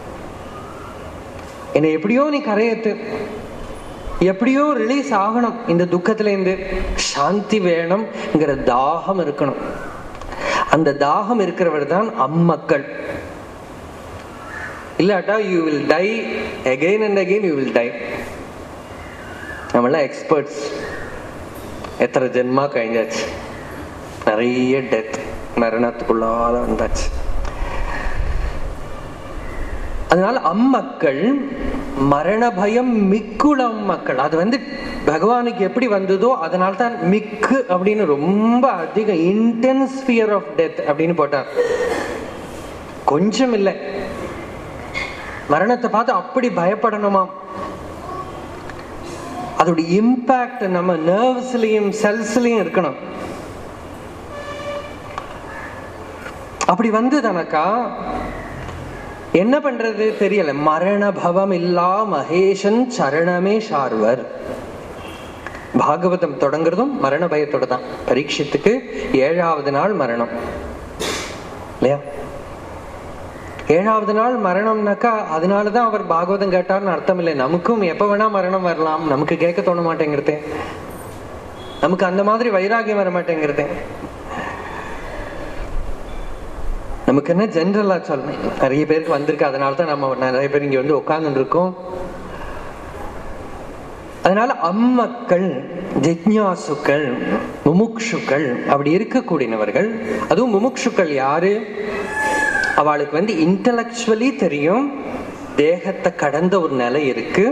என்னை எப்படியோ நீ கரையத்து, எப்படியோ ரிலீஸ் ஆகணும் இந்த துக்கத்துல இருந்து, சாந்தி வேணும்ங்கிற தாகம் இருக்கணும். அந்த தாகம் இருக்கிறவர் தான் அம்மக்கள். இல்லாட்டா you will die again and again, you will die. நம்மளாம் எக்ஸ்பர்ட்ஸ், எத்தனை ஜென்மா கழிஞ்சாச்சு, நிறைய டெத், மரணத்துக்குள்ளால வந்தாச்சு. அதனால அம்மக்கள் மரண பயம் மிக்குளம் மக்கள். அது வந்து பகவானுக்கு எப்படி வந்ததோ அதனால தான் மிக்கு அப்படின்னு ரொம்ப அதிக இன்டென்ஸ் ஃபியர் ஆஃப் டெத் அப்படின்னு போட்டார். கொஞ்சம் இல்லை, மரணத்தை பார்த்து அப்படி பயப்படணுமாம். அதோட இம்பாக்ட் நம்ம நர்வ்ஸ்லயும் செல்ஸ்லயும் இருக்கணும். அப்படி வந்ததுனாக்கா என்ன பண்றது தெரியல. மரண பவம் இல்லா மகேஷன் சரணமே சார்வர். பாகவதம் தொடங்குறதும் மரண பயத்தோட தான். பரீட்சித்துக்கு ஏழாவது நாள் மரணம் இல்லையா? ஏழாவது நாள் மரணம்னாக்கா அதனாலதான் அவர் பாகவதம் கேட்டார்னு அர்த்தம் இல்லை. நமக்கும் எப்ப வேணா மரணம் வரலாம். நமக்கு கேட்க தோண மாட்டேங்கிறது, நமக்கு அந்த மாதிரி வைராகியம் வர மாட்டேங்கிறது. நமக்கு என்ன ஜென்ரலா சொல்லணும், நிறைய பேருக்கு வந்திருக்கு. அதனாலதான் நம்ம நிறைய பேர் இங்க வந்து உட்கார்ந்து இருக்கோம். அதனால அம்மக்கள், ஜிக்ஞாசுக்கள், முமுக்ஷுக்கள் அப்படி இருக்கக்கூடியவர்கள். அதுவும் முமுக்ஷுக்கள் யாரு? அவளுக்கு வந்து இன்டலெக்சுவலி தெரியும் தேகத்தை கடந்த ஒரு நிலை இருக்கு,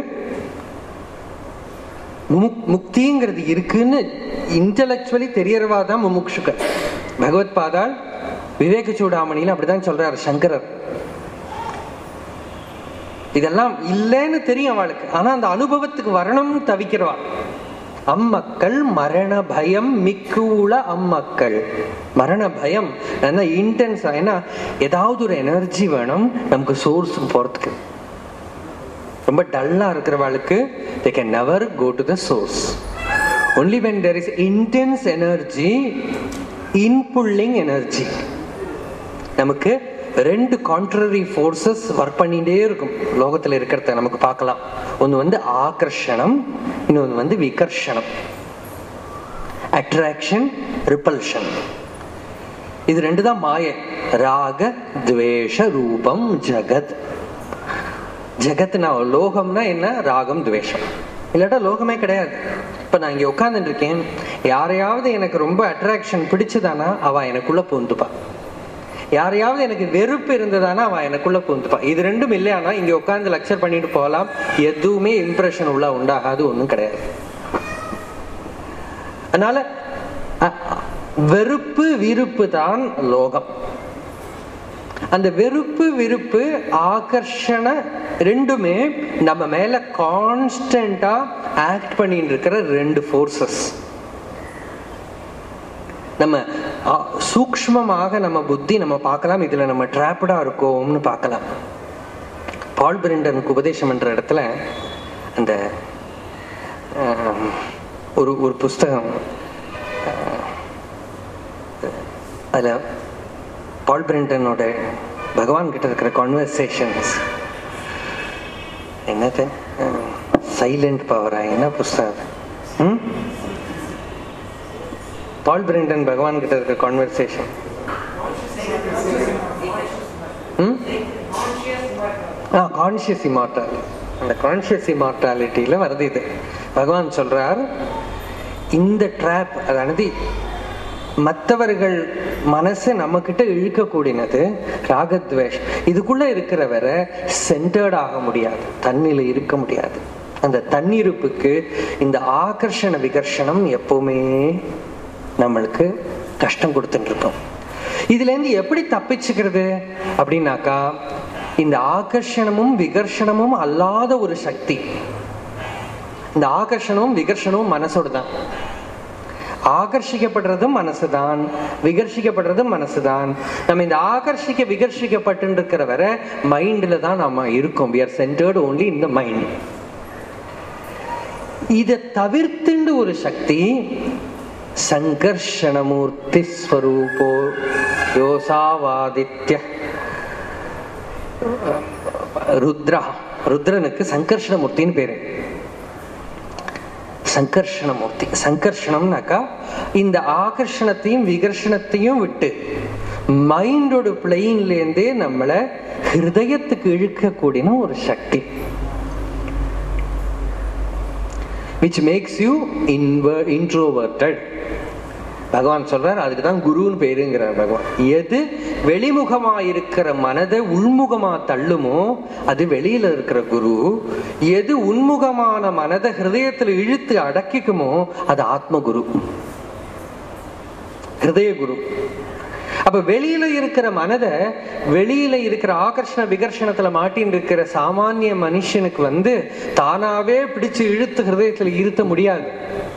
முக்திங்கிறது இருக்குன்னு இன்டலெக்சுவலி தெரியறவாதான் முமுக்ஷுக்கள். பகவத் பாதாள் விவேக சூடாமணியில அப்படிதான் சொல்றாரு சங்கரர். இதெல்லாம் இல்லைன்னு தெரியும் அவளுக்கு, ஆனா அந்த அனுபவத்துக்கு வரணும்னு தவிக்கிறவா. அம்மக்கள் மரண பயம் மிக்குள்ள அம்மக்கள். மரண பயம் இன்டென்ஸா, ஏன்னா ஏதாவது ஒரு எனர்ஜி வேணும் நமக்கு சோர்ஸ் போறதுக்கு. ரொம்ப டல்லா இருக்கிறவாளுக்கு they can never go to the source. Only when there is intense energy, inpulling energy. நமக்கு ரெண்டு கான்ட்ரரி ஃபோர்ஸஸ் ஒர்க் பண்ணிட்டே இருக்கும் லோகத்தில் இருக்கிறத நமக்கு பார்க்கலாம். ஒன்று வந்து ஆகர்ஷணம், இன்னொன்று வந்து விகர்ஷணம். Attraction, repulsion. இது ரெண்டு தான் மாயை. ராக துவேஷ ரூபம் ஜகத். ஜகத்னா லோகம்னா என்ன? ராகம் துவேஷம், இல்லாட்டா லோகமே கிடையாது. இப்ப நான் இங்க உட்கார்ந்துட்டு இருக்கேன், யாரையாவது எனக்கு ரொம்ப அட்ராக்ஷன் பிடிச்சதானா அவ எனக்குள்ள பூந்துப்பா, யாரையாவது எனக்கு வெறுப்பு இருந்ததானா அவ எனக்குள்ள பூந்துப்பா. இது ரெண்டும் இல்லையானா இங்க உட்கார்ந்து லெக்சர் பண்ணிட்டு போகலாம், எதுவுமே இம்ப்ரெஷன் உள்ள உண்டாகாது, ஒன்றும் கிடையாது. அதனால வெறுப்பு விருப்பு தான் லோகம். அந்த வெறுப்பு விருப்பு ஆகர்ஷண ரெண்டுமே நம்ம மேல கான்ஸ்டன்டா ஆக்ட் பண்ணிட்டு இருக்கிற ரெண்டு ஃபோர்ஸஸ். நம்ம சூக்ஷ்மமாக நம்ம புத்தி நம்ம பார்க்கலாம், இதுல நம்ம டிராப்டா இருக்கோம்னு பார்க்கலாம். பால் பிரெண்டனுக்கு உபதேசம் என்ற இடத்துல அந்த ஒரு ஒரு புஸ்தகம், அதுல பால் பிரெண்டனோட பகவான் கிட்ட இருக்கிற கான்வர்சேஷன்ஸ், என்னது சைலண்ட் பவரா என்ன புஸ்தகம்? ம் பால் பிரெண்டன் பகவான் கிட்ட இருக்க கான்வர்சேஷன். Conscious immortality. அந்த கான்சியஸ் இமார்டாலிட்டியில வருது இது. பகவான் சொல்றார், இந்த ட்ராப், அதாவது மற்றவர்கள் மனசை நம்ம கிட்ட இழுக்கக்கூடியது ராகத்வேஷ், இதுக்குள்ள இருக்கிறவரை சென்டர்ட் ஆக முடியாது, தண்ணில இருக்க முடியாது. அந்த தன்னிருப்புக்கு இந்த ஆகர்ஷண விகர்ஷணம் எப்பவுமே நம்மளுக்கு கஷ்டம் கொடுத்துட்டு இருக்கோம். இதுல இருந்து எப்படி தப்பிச்சுக்கிறது அப்படின்னாக்கா, இந்த ஆகர்ஷணமும் விகர்ஷணமும் அல்லாத ஒரு சக்தி. இந்த ஆகர்ஷணமும் விகர்ஷணமும் மனசோடு தான். ஆகர்ஷிக்கப்படுறதும் மனசுதான், விகர்ஷிக்கப்படுறதும் மனசுதான். நம்ம இந்த ஆகர்ஷிக்க விகர்ஷிக்கப்பட்டு இருக்கிற வரை மைண்ட்ல தான் நம்ம இருக்கோம். we are centered only in the mind. இதை தவிர்த்துண்டு ஒரு சக்தி சங்கர்ஷணமூர்த்தி ஸ்வரூபோ யோசாவாதித்ய ருத்ரா. ருத்ரனுக்கு சங்கர்ஷணமூர்த்தின்னு பேரு. சங்கர்ஷணமூர்த்தி, சங்கர்ஷணம்னாக்கா இந்த ஆகர்ஷணத்தையும் விகர்ஷணத்தையும் விட்டு மைண்டோட பிளெயின்ல இருந்தே நம்மள ஹிருதயத்துக்கு இழுக்கக்கூடிய ஒரு சக்தி. which makes you introverted. பகவான் சொல்றார், அதுக்குதான் குருன்னு பேருங்கிறார் பகவான். எது வெளிமுகமா இருக்கிற மனதை உள்முகமா தள்ளுமோ அது வெளியில இருக்கிற குரு. எது உன்முகமான மனதை ஹிருதயத்துல இழுத்து அடக்கிக்குமோ அது ஆத்ம குரு, ஹிருதய குரு. அப்ப வெளியில இருக்கிற மனதை, வெளியில இருக்கிற ஆகர்ஷண விகர்ஷணத்துல மாட்டின்னு இருக்கிற சாமானிய மனுஷனுக்கு வந்து தானாவே பிடிச்சு இழுத்து ஹிருதயத்துல இருத்த முடியாது.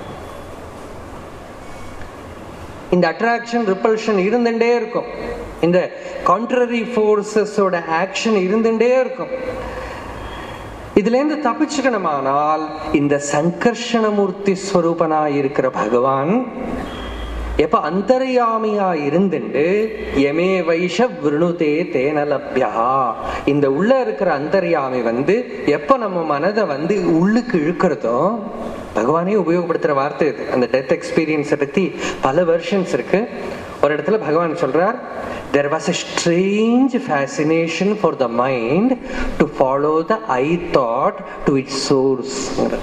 இந்த அட்ராக்ஷன் ரிப்பல்ஷன் இருந்துட்டே இருக்கும், இந்த கான்ட்ரரி ஃபோர்ஸஸோட ஆக்ஷன் இருந்துட்டே இருக்கும். இதுல இருந்து தப்பிச்சுக்கணுமானால் இந்த சங்கர்ஷணமூர்த்தி ஸ்வரூபனா இருக்கிற பகவான் எப்ப அந்தர்யாமியா இருந்துட்டு எமே வைஷ விருணுதே தேனலப்யா, இந்த உள்ள இருக்கிற அந்தர்யாமி வந்து எப்ப நம்ம மனதை வந்து உள்ளுக்கு இழுக்கிறதோ, பகவானே உபயோகப்படுத்துற வார்த்தை இது. அந்த டெத் எக்ஸ்பீரியன்ஸை பத்தி பல வெர்ஷன்ஸ் இருக்கு. ஒரு இடத்துல பகவான் சொல்றார், there was a strange fascination for the mind to follow the I thought to its source.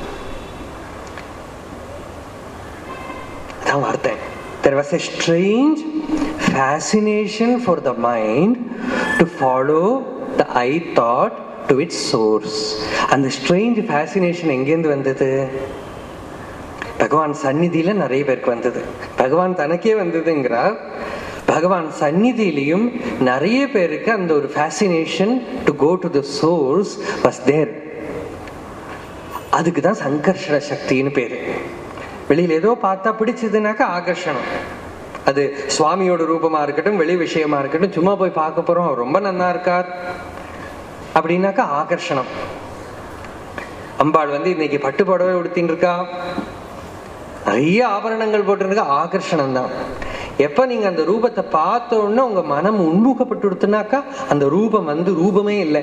அதான் வார்த்தை. There was a strange fascination for the mind to follow the I thought to its source. அந்த strange fascination எங்கேருந்து வந்தது? பகவான் சந்நிதியில நிறைய பேருக்கு வந்தது. பகவான் தனக்கே வந்ததுங்கிறார். பகவான் சந்நிதியிலையும் நிறைய பேருக்கு அந்த ஒரு fascination to go to the source was there. அதுக்கு தான் சங்கர்ஷண சக்தின்னு பேரு. வெளியில ஏதோ பார்த்தா பிடிச்சதுனாக்கா ஆகர்ஷணம். அது சுவாமியோட ரூபமா இருக்கட்டும், வெளி விஷயமா இருக்கட்டும், சும்மா போய் பார்க்க போறோம் அவர் ரொம்ப நன்னா இருக்கார் அப்படின்னாக்கா ஆகர்ஷணம். அம்பாள் வந்து இன்னைக்கு பட்டு புடவை உடுத்தின்னு இருக்கா, நிறைய ஆபரணங்கள் போட்டிருக்கா, ஆகர்ஷணம் தான். எப்ப நீங்க அந்த ரூபத்தை பார்த்த உடனே உங்க மனம் உன்முகப்பட்டுடுத்துனாக்கா அந்த ரூபம் வந்து ரூபமே இல்லை.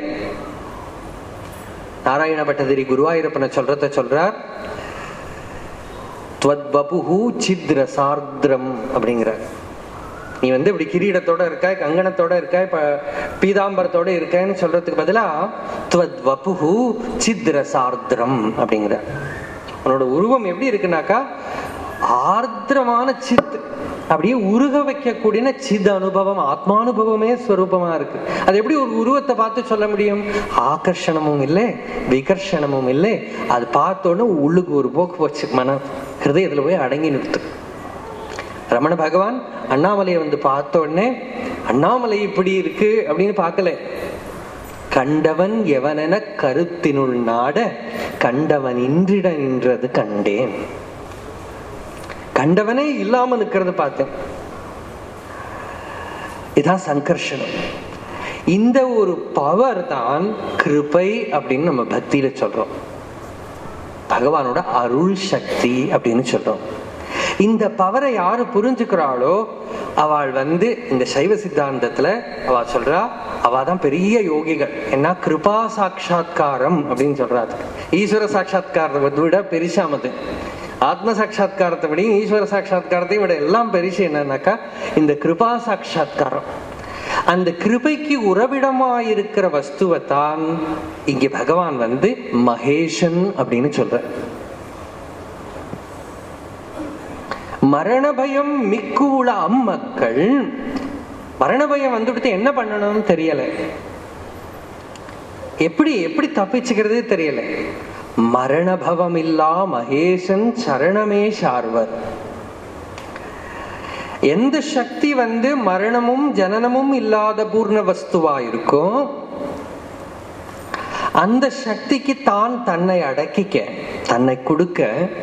நாராயண பட்டதிரி குருவாயூரப்பனை சொல்றத சொல்றார், துவத்வபுஹு சித்ரசார்த்ரம் அப்படிங்கிறார். நீ வந்து இப்படி கிரீடத்தோட இருக்காய், கங்கணத்தோட இருக்காய், பீதாம்பரத்தோட இருக்காய்ன்னு சொல்றதுக்கு பதிலா துவத்வபுஹு சித்ரசார்த்ரம் அப்படிங்கிறார். உன்னோட உருவம் எப்படி இருக்குனாக்கா ஆர்திரமான சித், அப்படியே உருக வைக்கக்கூடிய சித் அனுபவம், ஆத்மானுபவமே ஸ்வரூபமா இருக்கு. அது எப்படி ஒரு உருவத்தை பார்த்து சொல்ல முடியும்? ஆகர்ஷணமும் இல்லை, விகர்ஷணமும் இல்லை. அது பார்த்தோன்னு உள்ளுக்கு ஒரு போக்கு போச்சு, மன ஹிருதயத்துல போய் அடங்கி நிறுத்து. ரமண பகவான் அண்ணாமலையை வந்து பார்த்த உடனே அண்ணாமலை இப்படி இருக்கு அப்படின்னு பார்க்கல. கண்டவன் எவனென கருத்தினுள் நாட கண்டவன் இன்றிட நின்றது கண்டேன். கண்டவனே இல்லாம நிக்கிறது பார்த்தேன். இதான் சங்கர்ஷணம். இந்த ஒரு பவர் தான் கிருபை அப்படின்னு நம்ம பக்தியில சொல்றோம். பகவானோட அருள் சக்தி அப்படின்னு சொல்றோம். இந்த பவரை யாரு புரிஞ்சுக்கிறாளோ அவள் வந்து இந்த சைவ சித்தாந்தத்துல அவ சொல்றா, அவதான் பெரிய யோகிகள். என்ன கிருபா சாட்சா்காரம் அப்படின்னு சொல்றாரு. ஈஸ்வர சாட்சா்காரத்தை விட பெரிசாமது, ஆத்ம சாட்சா்காரத்தை விட ஈஸ்வர சாட்சா்காரத்தை விட எல்லாம் பெருசு என்னன்னாக்கா இந்த கிருபா சாட்சா்காரம். அந்த கிருபைக்கு உறவிடமாயிருக்கிற வஸ்துவை தான் இங்க பகவான் வந்து மகேஷன் அப்படின்னு சொல்ற. மரண பயம் மிக்குள்ள அம்மக்கள், மரண பயம் வந்துட்டு என்ன பண்ணணும்னு தெரியல, எப்படி எப்படி தப்பிச்சுக்கிறது தெரியல. மரணபவம் இல்லா மகேசன் சரணமே சார்வர். எந்த சக்தி வந்து மரணமும் ஜனனமும் இல்லாத பூர்ண வஸ்துவா இருக்கும், அந்த சக்திக்கு தான் தன்னை அடக்கிக்க, தன்னை கொடுக்க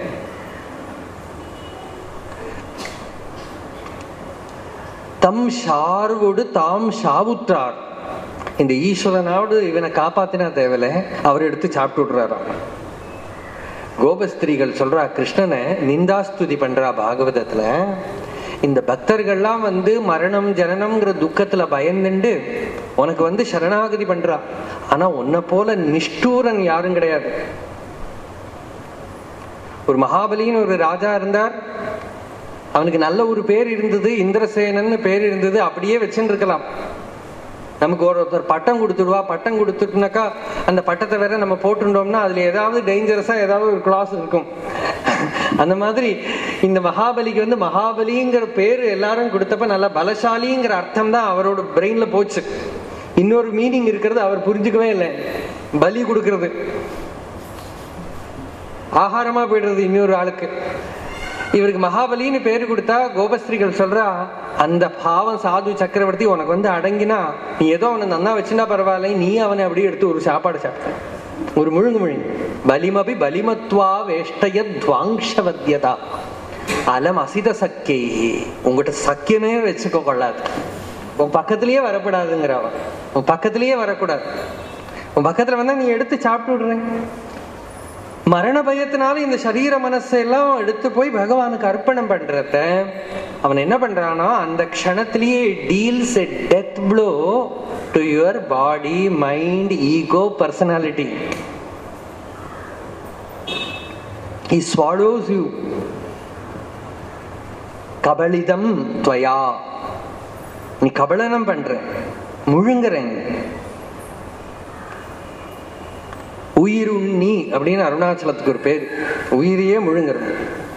தம் ஷார்வோடு தாம் ஷாவுற்றார். இந்த ஈஸ்வரனாவோடு இவனை காப்பாத்தினா தேவையில்ல, அவர் எடுத்து சாப்பிட்டு விடுறாராம். கோபஸ்திரீகள் சொல்றா, கிருஷ்ணனை நிந்தாஸ்துதி பண்றா பாகவதத்துல. இந்த பக்தர்கள்லாம் வந்து மரணம் ஜனனம்ங்கிற துக்கத்துல பயந்துண்டு உனக்கு வந்து சரணாகதி பண்றா. ஆனா உன்னை போல நிஷ்டூரன் யாரும் கிடையாது. ஒரு மகாபலின்னு ஒரு ராஜா இருந்தார். அவனுக்கு நல்ல ஒரு பேர் இருந்தது, இந்திரசேனன்னு பேர் இருந்தது. அப்படியே வச்சுட்டு இருக்கலாம். நமக்கு ஒருத்தர் பட்டம் கொடுத்துடுவா, பட்டம் கொடுத்துட்டுனாக்கா அந்த பட்டத்தை வேற நம்ம போட்டுட்டோம்னா அதுல ஏதாவது டேஞ்சரஸா ஏதாவது ஒரு கிளாஸ் இருக்கும். அந்த மாதிரி இந்த மகாபலிக்கு வந்து மகாபலிங்கிற பேரு எல்லாரும் கொடுத்தப்ப நல்ல பலசாலிங்கிற அர்த்தம் தான் அவரோட பிரெயின்ல போச்சு. இன்னொரு மீனிங் இருக்கிறது அவர் புரிஞ்சுக்கவே இல்லை. பலி கொடுக்கறது, ஆகாரமா போயிடுறது இன்னொரு ஆளுக்கு. இவருக்கு மகாபலின்னு பேரு கொடுத்தா கோபஸ்திரிகள் சொல்றா, அந்த பாவம் சாது சக்கரவர்த்தி உனக்கு வந்து அடங்கினா நீ ஏதோ அவனை நன்னா வச்சுனா பரவாயில்ல, நீ அவனை அப்படியே எடுத்து ஒரு சாப்பாடு சாப்பிட்ட, ஒரு முழுங்கு முழுங்கு. பலிமபி பலிமத்வா வேஷ்டயத்வாங்ஷவத்யதா அலம் அசித சக்கே. உங்ககிட்ட சக்கியமே வச்சுக்க கொள்ளாது, உன் பக்கத்திலேயே வரக்கூடாதுங்கிற. அவன் உன் பக்கத்திலேயே வரக்கூடாது. உன் பக்கத்துல வந்தா நீ எடுத்து சாப்பிட்டு விடுறேன். மரண பயத்தினால இந்த சரீர மனசெல்லாம் எடுத்து போய் பகவானுக்கு அர்ப்பணம் பண்றத அவன் என்ன பண்றானா, அந்த க்ஷணத்திலேயே deals a death blow to your body, mind, ego, personality. He swallows you. கபலிதம் துவயா, நீ கபலனம் பண்ற, முழுங்குறேன். உயிருண்ணி அப்படின்னு அருணாச்சலத்துக்கு ஒரு பேர், உயிரையே முழுங்குறது.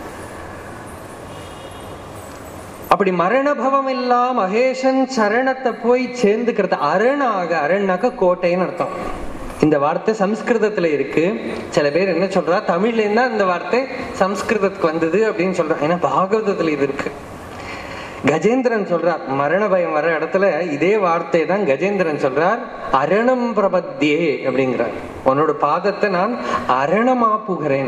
அப்படி மரணபவம் இல்லா மகேஷன் சரணத்தை போய் சேர்ந்துக்கிறது. அரணாக, அரண்னாக்க கோட்டைன்னு அர்த்தம். இந்த வார்த்தை சம்ஸ்கிருதத்துல இருக்கு. சில பேர் என்ன சொல்றா, தமிழ்ல என்ன இந்த வார்த்தை சம்ஸ்கிருதத்துக்கு வந்தது அப்படின்னு சொல்றா. ஏன்னா பாகவதத்துல இது இருக்கு. கஜேந்திரன் சொல்றார், மரண பயம் வர இடத்துல இதே வார்த்தை தான் கஜேந்திரன் சொல்றார், அரணம் பிரபத்தியே அப்படிங்கிறார். உன்னோட பாதத்தை நான் அரணமாப்புகிறேன்.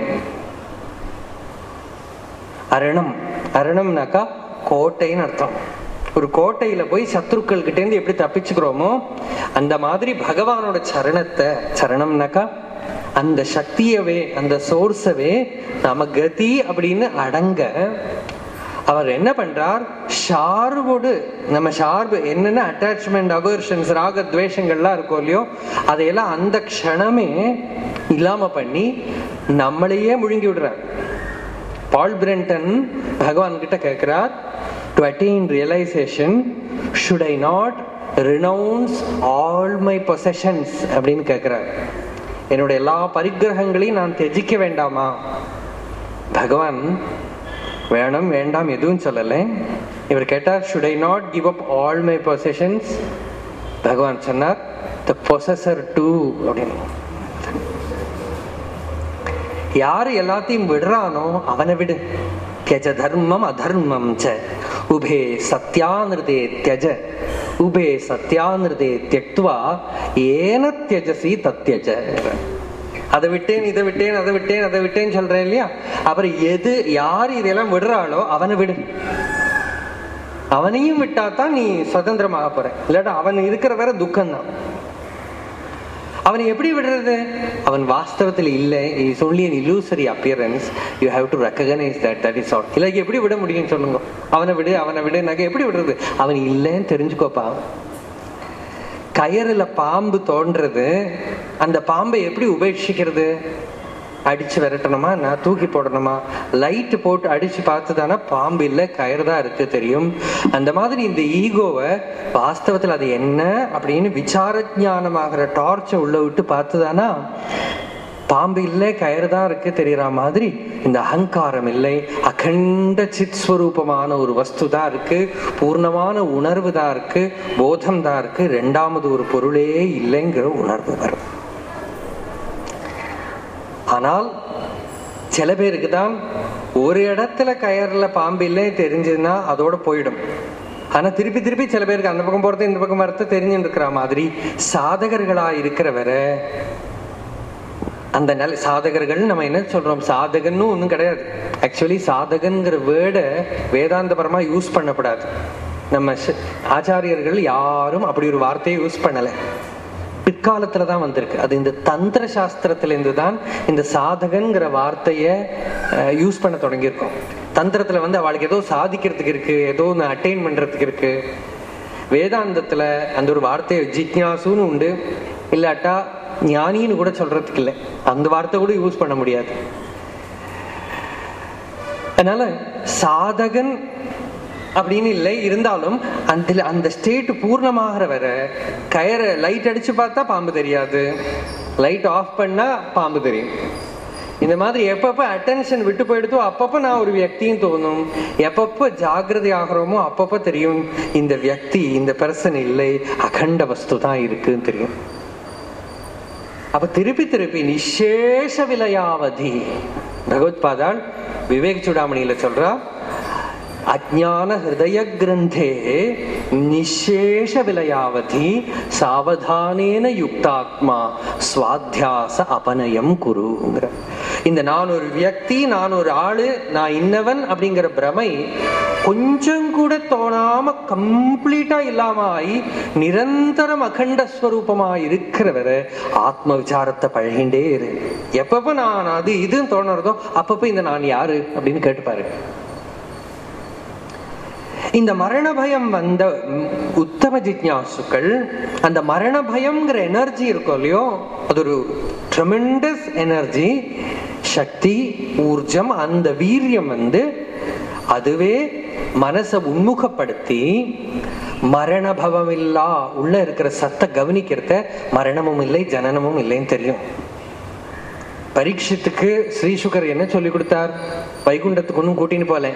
அரணம், அரணம்னாக்கா கோட்டைன்னு அர்த்தம். ஒரு கோட்டையில போய் சத்ருக்கள் கிட்ட இருந்து எப்படி தப்பிச்சுக்கிறோமோ அந்த மாதிரி பகவானோட சரணத்தை, சரணம்னாக்கா அந்த சக்தியவே, அந்த சோர்ஸவே நாம கதி அப்படின்னு அடங்க அவர் என்ன பண்றார், ஷார்வோடு நம்ம ஷார்பு என்னென்ன அட்டாச்மெண்ட், அவர்ஷன்ஸ், ராக துவேஷங்கள்லாம் இருக்கும் இல்லையோ, அதையெல்லாம் அந்த க்ஷணமே இல்லாம பண்ணி நம்மளையே முழுங்கி விடுறார். பால் பிரெண்டன் பகவான் கிட்ட கேட்கிறார், to attain realization should I not renounce all my possessions அப்படின்னு கேட்கிறார். என்னுடைய எல்லா பரிகிரகங்களையும் நான் தெஜிக்க வேண்டாமா? பகவான் வேணும் வேண்டாம் எதுவும் சொல்லல. இவர் கேட்டார், should I not give up all my possessions? பகவான் சொன்னார், the possessor too அப்படின்னு. யாரு எல்லாத்தையும் விடுறானோ அவனை விடு. தியஜ தர்மம் அதர்மம் ச உபே சத்யானிருதே தியஜ உபே சத்யானிருதே தியக்த்வா ஏன தியஜசி தத்யஜ. அதை விட்டேன், இதை விட்டேன், அதை விட்டேன், அதை விட்டேன்னு சொல்றேன் இல்லையா? அப்புறம் எது யாரு இதெல்லாம் விடுறாளோ அவனை விடு. அவனையும் விட்டாதான் நீ சுதந்திரமாக போற. இல்லாட்டா அவன் இருக்கிற வரை துக்கம்தான். அவனை எப்படி விடுறது? அவன் வாஸ்தவத்தில் இல்லை. Is only an illusory appearance. You have to recognize that. That is all. இல்லை எப்படி விட முடியும் சொல்லுங்க? அவனை விடு, அவனை விடு, நகை எப்படி விடுறது? அவன் இல்லைன்னு தெரிஞ்சுக்கோப்பா. கயறுல பாம்பு தோன்றது, அந்த பாம்பை எப்படி உபேட்சிக்கிறது? அடிச்சு விரட்டணுமா, நான் தூக்கி போடணுமா? லைட் போட்டு அடிச்சு பார்த்துதானா பாம்பு இல்லை கயிறு தான் இருக்கு தெரியும். அந்த மாதிரி இந்த ஈகோவை வாஸ்தவத்தில் அது என்ன அப்படின்னு விசார ஞானமாகிற டார்ச்சை உள்ள விட்டு பார்த்துதானா பாம்பு இல்லை கயிறு தான் இருக்கு தெரியற மாதிரி இந்த அகங்காரம் இல்லை, அகண்ட சித் ஸ்வரூபமான ஒரு வஸ்து தான் இருக்கு, பூர்ணமான உணர்வு தான் இருக்கு, போதம் தான் இருக்கு, ரெண்டாமது ஒரு பொருளே இல்லைங்கிற உணர்வு வரும். ஆனால் சில பேருக்கு தான் ஒரு இடத்துல கயர்ல பாம்பு இல்லை தெரிஞ்சதுன்னா அதோட போயிடும். ஆனா திருப்பி திருப்பி சில பேருக்கு அந்த பக்கம் போறது இந்த பக்கம் வரது தெரிஞ்சுட்டு இருக்கிற மாதிரி சாதகர்களா இருக்கிறவரை அந்த நல்ல சாதகர்கள் நம்ம என்ன சொல்றோம், சாதகன்னு ஒன்றும் கிடையாது. ஆக்சுவலி சாதகன்கிற வேர்டை வேதாந்தபரமா யூஸ் பண்ணக்கூடாது. நம்ம ஆச்சாரியர்கள் யாரும் அப்படி ஒரு வார்த்தையை யூஸ் பண்ணலை. பிற்காலத்துலதான் வந்திருக்கு. அது இந்த தந்திர சாஸ்திரத்துல இருந்து தான் இந்த சாதகன்கிற வார்த்தைய யூஸ் பண்ண தொடங்கியிருக்கோம். தந்திரத்துல வந்து அவளுக்கு ஏதோ சாதிக்கிறதுக்கு இருக்கு, ஏதோ ஒன்று அட்டைன் பண்றதுக்கு இருக்கு. வேதாந்தத்துல அந்த ஒரு வார்த்தையை ஜிக்ஞாசுன்னு உண்டு, இல்லாட்டா ஞானின்னு கூட சொல்றதுக்கு இல்லை. அந்த வார்த்தை கூட யூஸ் பண்ண முடியாது. அதனால சாதகன் அப்படின்னு இல்லை. இருந்தாலும் அந்த அந்த ஸ்டேட் பூர்ணமாகிற வர கயரை லைட் அடிச்சு பார்த்தா பாம்பு தெரியாது, லைட் ஆஃப் பண்ணா பாம்பு தெரியும். இந்த மாதிரி எப்பப்ப அட்டென்ஷன் விட்டு போயிடுதோ அப்பப்ப நான் ஒரு வியக்தியும் தோணும். எப்பப்ப ஜாகிரதை ஆகிறோமோ அப்பப்ப தெரியும் இந்த வியக்தி, இந்த பர்சன் இல்லை, அகண்ட வஸ்து தான் இருக்குன்னு தெரியும். அப்ப திருப்பி திருப்பி நிசேஷ விலையாவதி பகவத் பாதாள் விவேக் சூடாமணியில சொல்றா, அஜ்ஞான ஹிருதய கிரந்தே நிசேஷ விலையாவதி சாவதானேன யுக்தாத்மா ஸ்வாத்தியாச அபநயம் குருங்கிற. இந்த நான் ஒரு வியக்தி, நான் ஒரு ஆளு, நான் இன்னவன் அப்படிங்கிற பிரமை கொஞ்சம் கூட தோணாம கம்ப்ளீட்டா இல்லாம ஆகி நிரந்தரம் அகண்ட ஸ்வரூபமா இருக்கிறவர ஆத்ம விசாரத்தை பழகிண்டே இரு. எப்பப்ப நான் அது இதுன்னு தோணுறதோ அப்பப்ப இந்த நான் யாரு அப்படின்னு கேட்டுப்பாரு. இந்த மரண பயம் வந்த உத்தம ஜிக்ஞாசுக்கள் அந்த மரண பயம்ங்கிற எனர்ஜி இருக்கும் இல்லையோ, அது ஒரு ட்ரெமெண்டஸ் எனர்ஜி, சக்தி, ஊர்ஜம். அந்த வீரியம் வந்து அதுவே மனசை உன்முகப்படுத்தி மரண பவம் இல்லா உள்ள இருக்கிற சத்த கவனிக்கிறத மரணமும் இல்லை ஜனனமும் இல்லைன்னு தெரியும். பரீட்சித்துக்கு ஸ்ரீசுகர் என்ன சொல்லி கொடுத்தார்? வைகுண்டத்துக்கு ஒன்னும் கூட்டின்னு போல,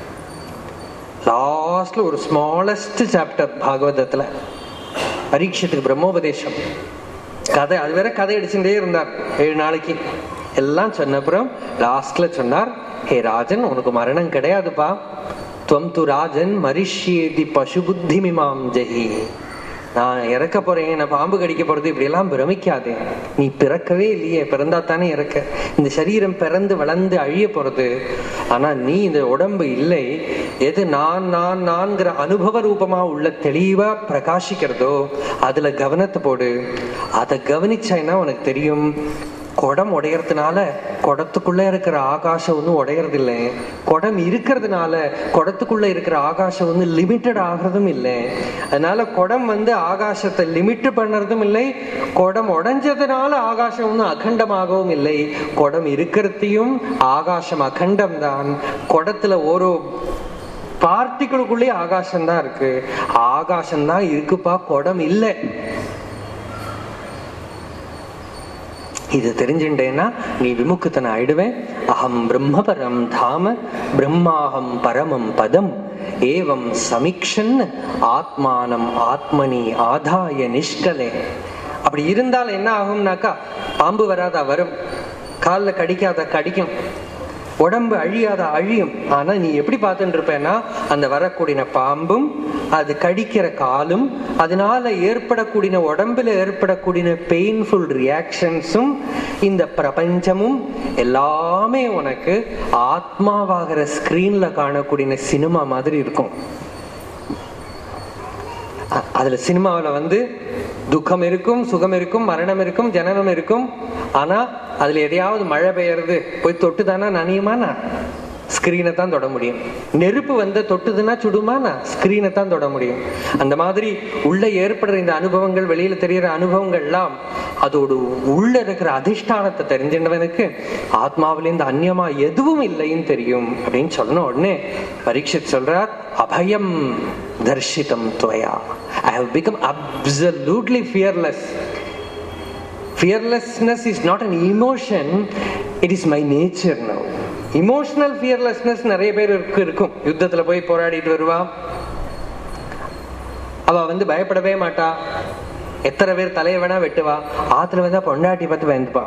லாஸ்ட்ல ஒரு ஸ்மாலஸ்ட் சாப்டர் பாகவதத்துல பரீட்சத்துக்கு பிரம்மோபதேசம் கதை. அது வேற கதை அடிச்சுட்டே இருந்தார் ஏழு நாளைக்கு. எல்லாம் சொன்ன அப்புறம் லாஸ்ட்ல சொன்னார், ஹே ராஜன், உனக்கு மரணம் கிடையாதுப்பா. துவம் து ராஜன் மரிஷ்யேதி பசு புத்தி மிமாம் ஜெயி. நான் இறக்க போறேன், நான் பாம்பு கடிக்க போறது, இப்படி எல்லாம் பிரமிக்காதே. நீ பிறக்கவே இல்லையே, பிறந்தா தானே இறக்க. இந்த சரீரம் பிறந்து வளர்ந்து அழிய போறது. ஆனா நீ இந்த உடம்பு இல்லை. எது நான் நான் நான்கிற அனுபவ ரூபமா உள்ள தெளிவா பிரகாசிக்கிறதோ அதுல கவனத்தை போடு. அதை கவனிச்சேன்னா உனக்கு தெரியும், குடம் உடையறதுனால குடத்துக்குள்ள இருக்கிற ஆகாசம் ஒன்றும் உடையறது இல்லை. குடம் இருக்கிறதுனால குடத்துக்குள்ள இருக்கிற ஆகாசம் வந்து லிமிட்டட் ஆகிறதும் இல்லை. அதனால குடம் வந்து ஆகாசத்தை லிமிட் பண்ணறதும் இல்லை. குடம் உடைஞ்சதுனால ஆகாசம் ஒன்றும் அகண்டமாகவும் இல்லை. குடம் இருக்கிறதையும் ஆகாசம் அகண்டம் தான். குடத்துல ஒரு பார்ட்டிகளுக்குள்ளே ஆகாசம் தான் இருக்கு. ஆகாசம் தான் இருக்குப்பா, குடம் இல்லை. இது தெரிஞ்சுட்டேன்னா நீ விமுக்தனை ஆயிடுவேன். அகம் பிரம்மபரம் தாம பிரம்மாஹம் பரமம் பதம் ஏவம் சமீக்ஷன் ஆத்மானம் ஆத்மனி ஆதாய நிஷ்கலே. அப்படி இருந்தால் என்ன ஆகும்னாக்கா, பாம்பு வராதா வரும், காலில் கடிக்காத கடிக்கும், உடம்பு அழியாத அழியும். ஆனா நீ எப்படி பார்த்துட்டு இருப்பேன்னா, அந்த வரக்கூடிய பாம்பும் அது கடிக்கிற காலும் அதனால ஏற்படக்கூடிய உடம்புல ஏற்படக்கூடிய பெயின்ஃபுல் ரியாக்ஷன்ஸும் இந்த பிரபஞ்சமும் எல்லாமே உனக்கு ஆத்மாவாகிற ஸ்கிரீன்ல காணக்கூடிய சினிமா மாதிரி இருக்கும். அதுல சினிமாவில வந்து துக்கம் இருக்கும், சுகம் இருக்கும், மரணம் இருக்கும், ஜனனம் இருக்கும். ஆனா அதுல எதையாவது மழை பெய்யறது போய் தொட்டுதானா நனியுமானா? ஸ்கிரீனை தான் தொட முடியும். நெருப்பு வந்து தொட்டுதுன்னா சுடுமானா? ஸ்கிரீனை தான் தொட முடியும். அந்த மாதிரி உள்ள ஏற்படுற இந்த அனுபவங்கள், வெளியில தெரிகிற அனுபவங்கள் எல்லாம் அதோடு உள்ள இருக்கிற அதிஷ்டானத்தை தெரிஞ்சின்றவனுக்கு ஆத்மாவிலேருந்து அந்நியமா எதுவும் இல்லைன்னு தெரியும் அப்படின்னு சொன்ன உடனே பரீட்சித் சொல்றார், அபயம் தர்ஷிதம் துவயா. I have become absolutely fearless. Fearlessness is not an emotion, it is my nature now. Emotional fearlessness நிறைய பேர் இருக்கும். யுத்தத்துல போய் போராடிட்டு வருவா, அவ வந்து பயப்படவே மாட்டா. எத்தனை பேர் தலையை வேணா வெட்டுவா, ஆத்துல வந்தா பொண்டாட்டி பார்த்து பயந்துப்பா.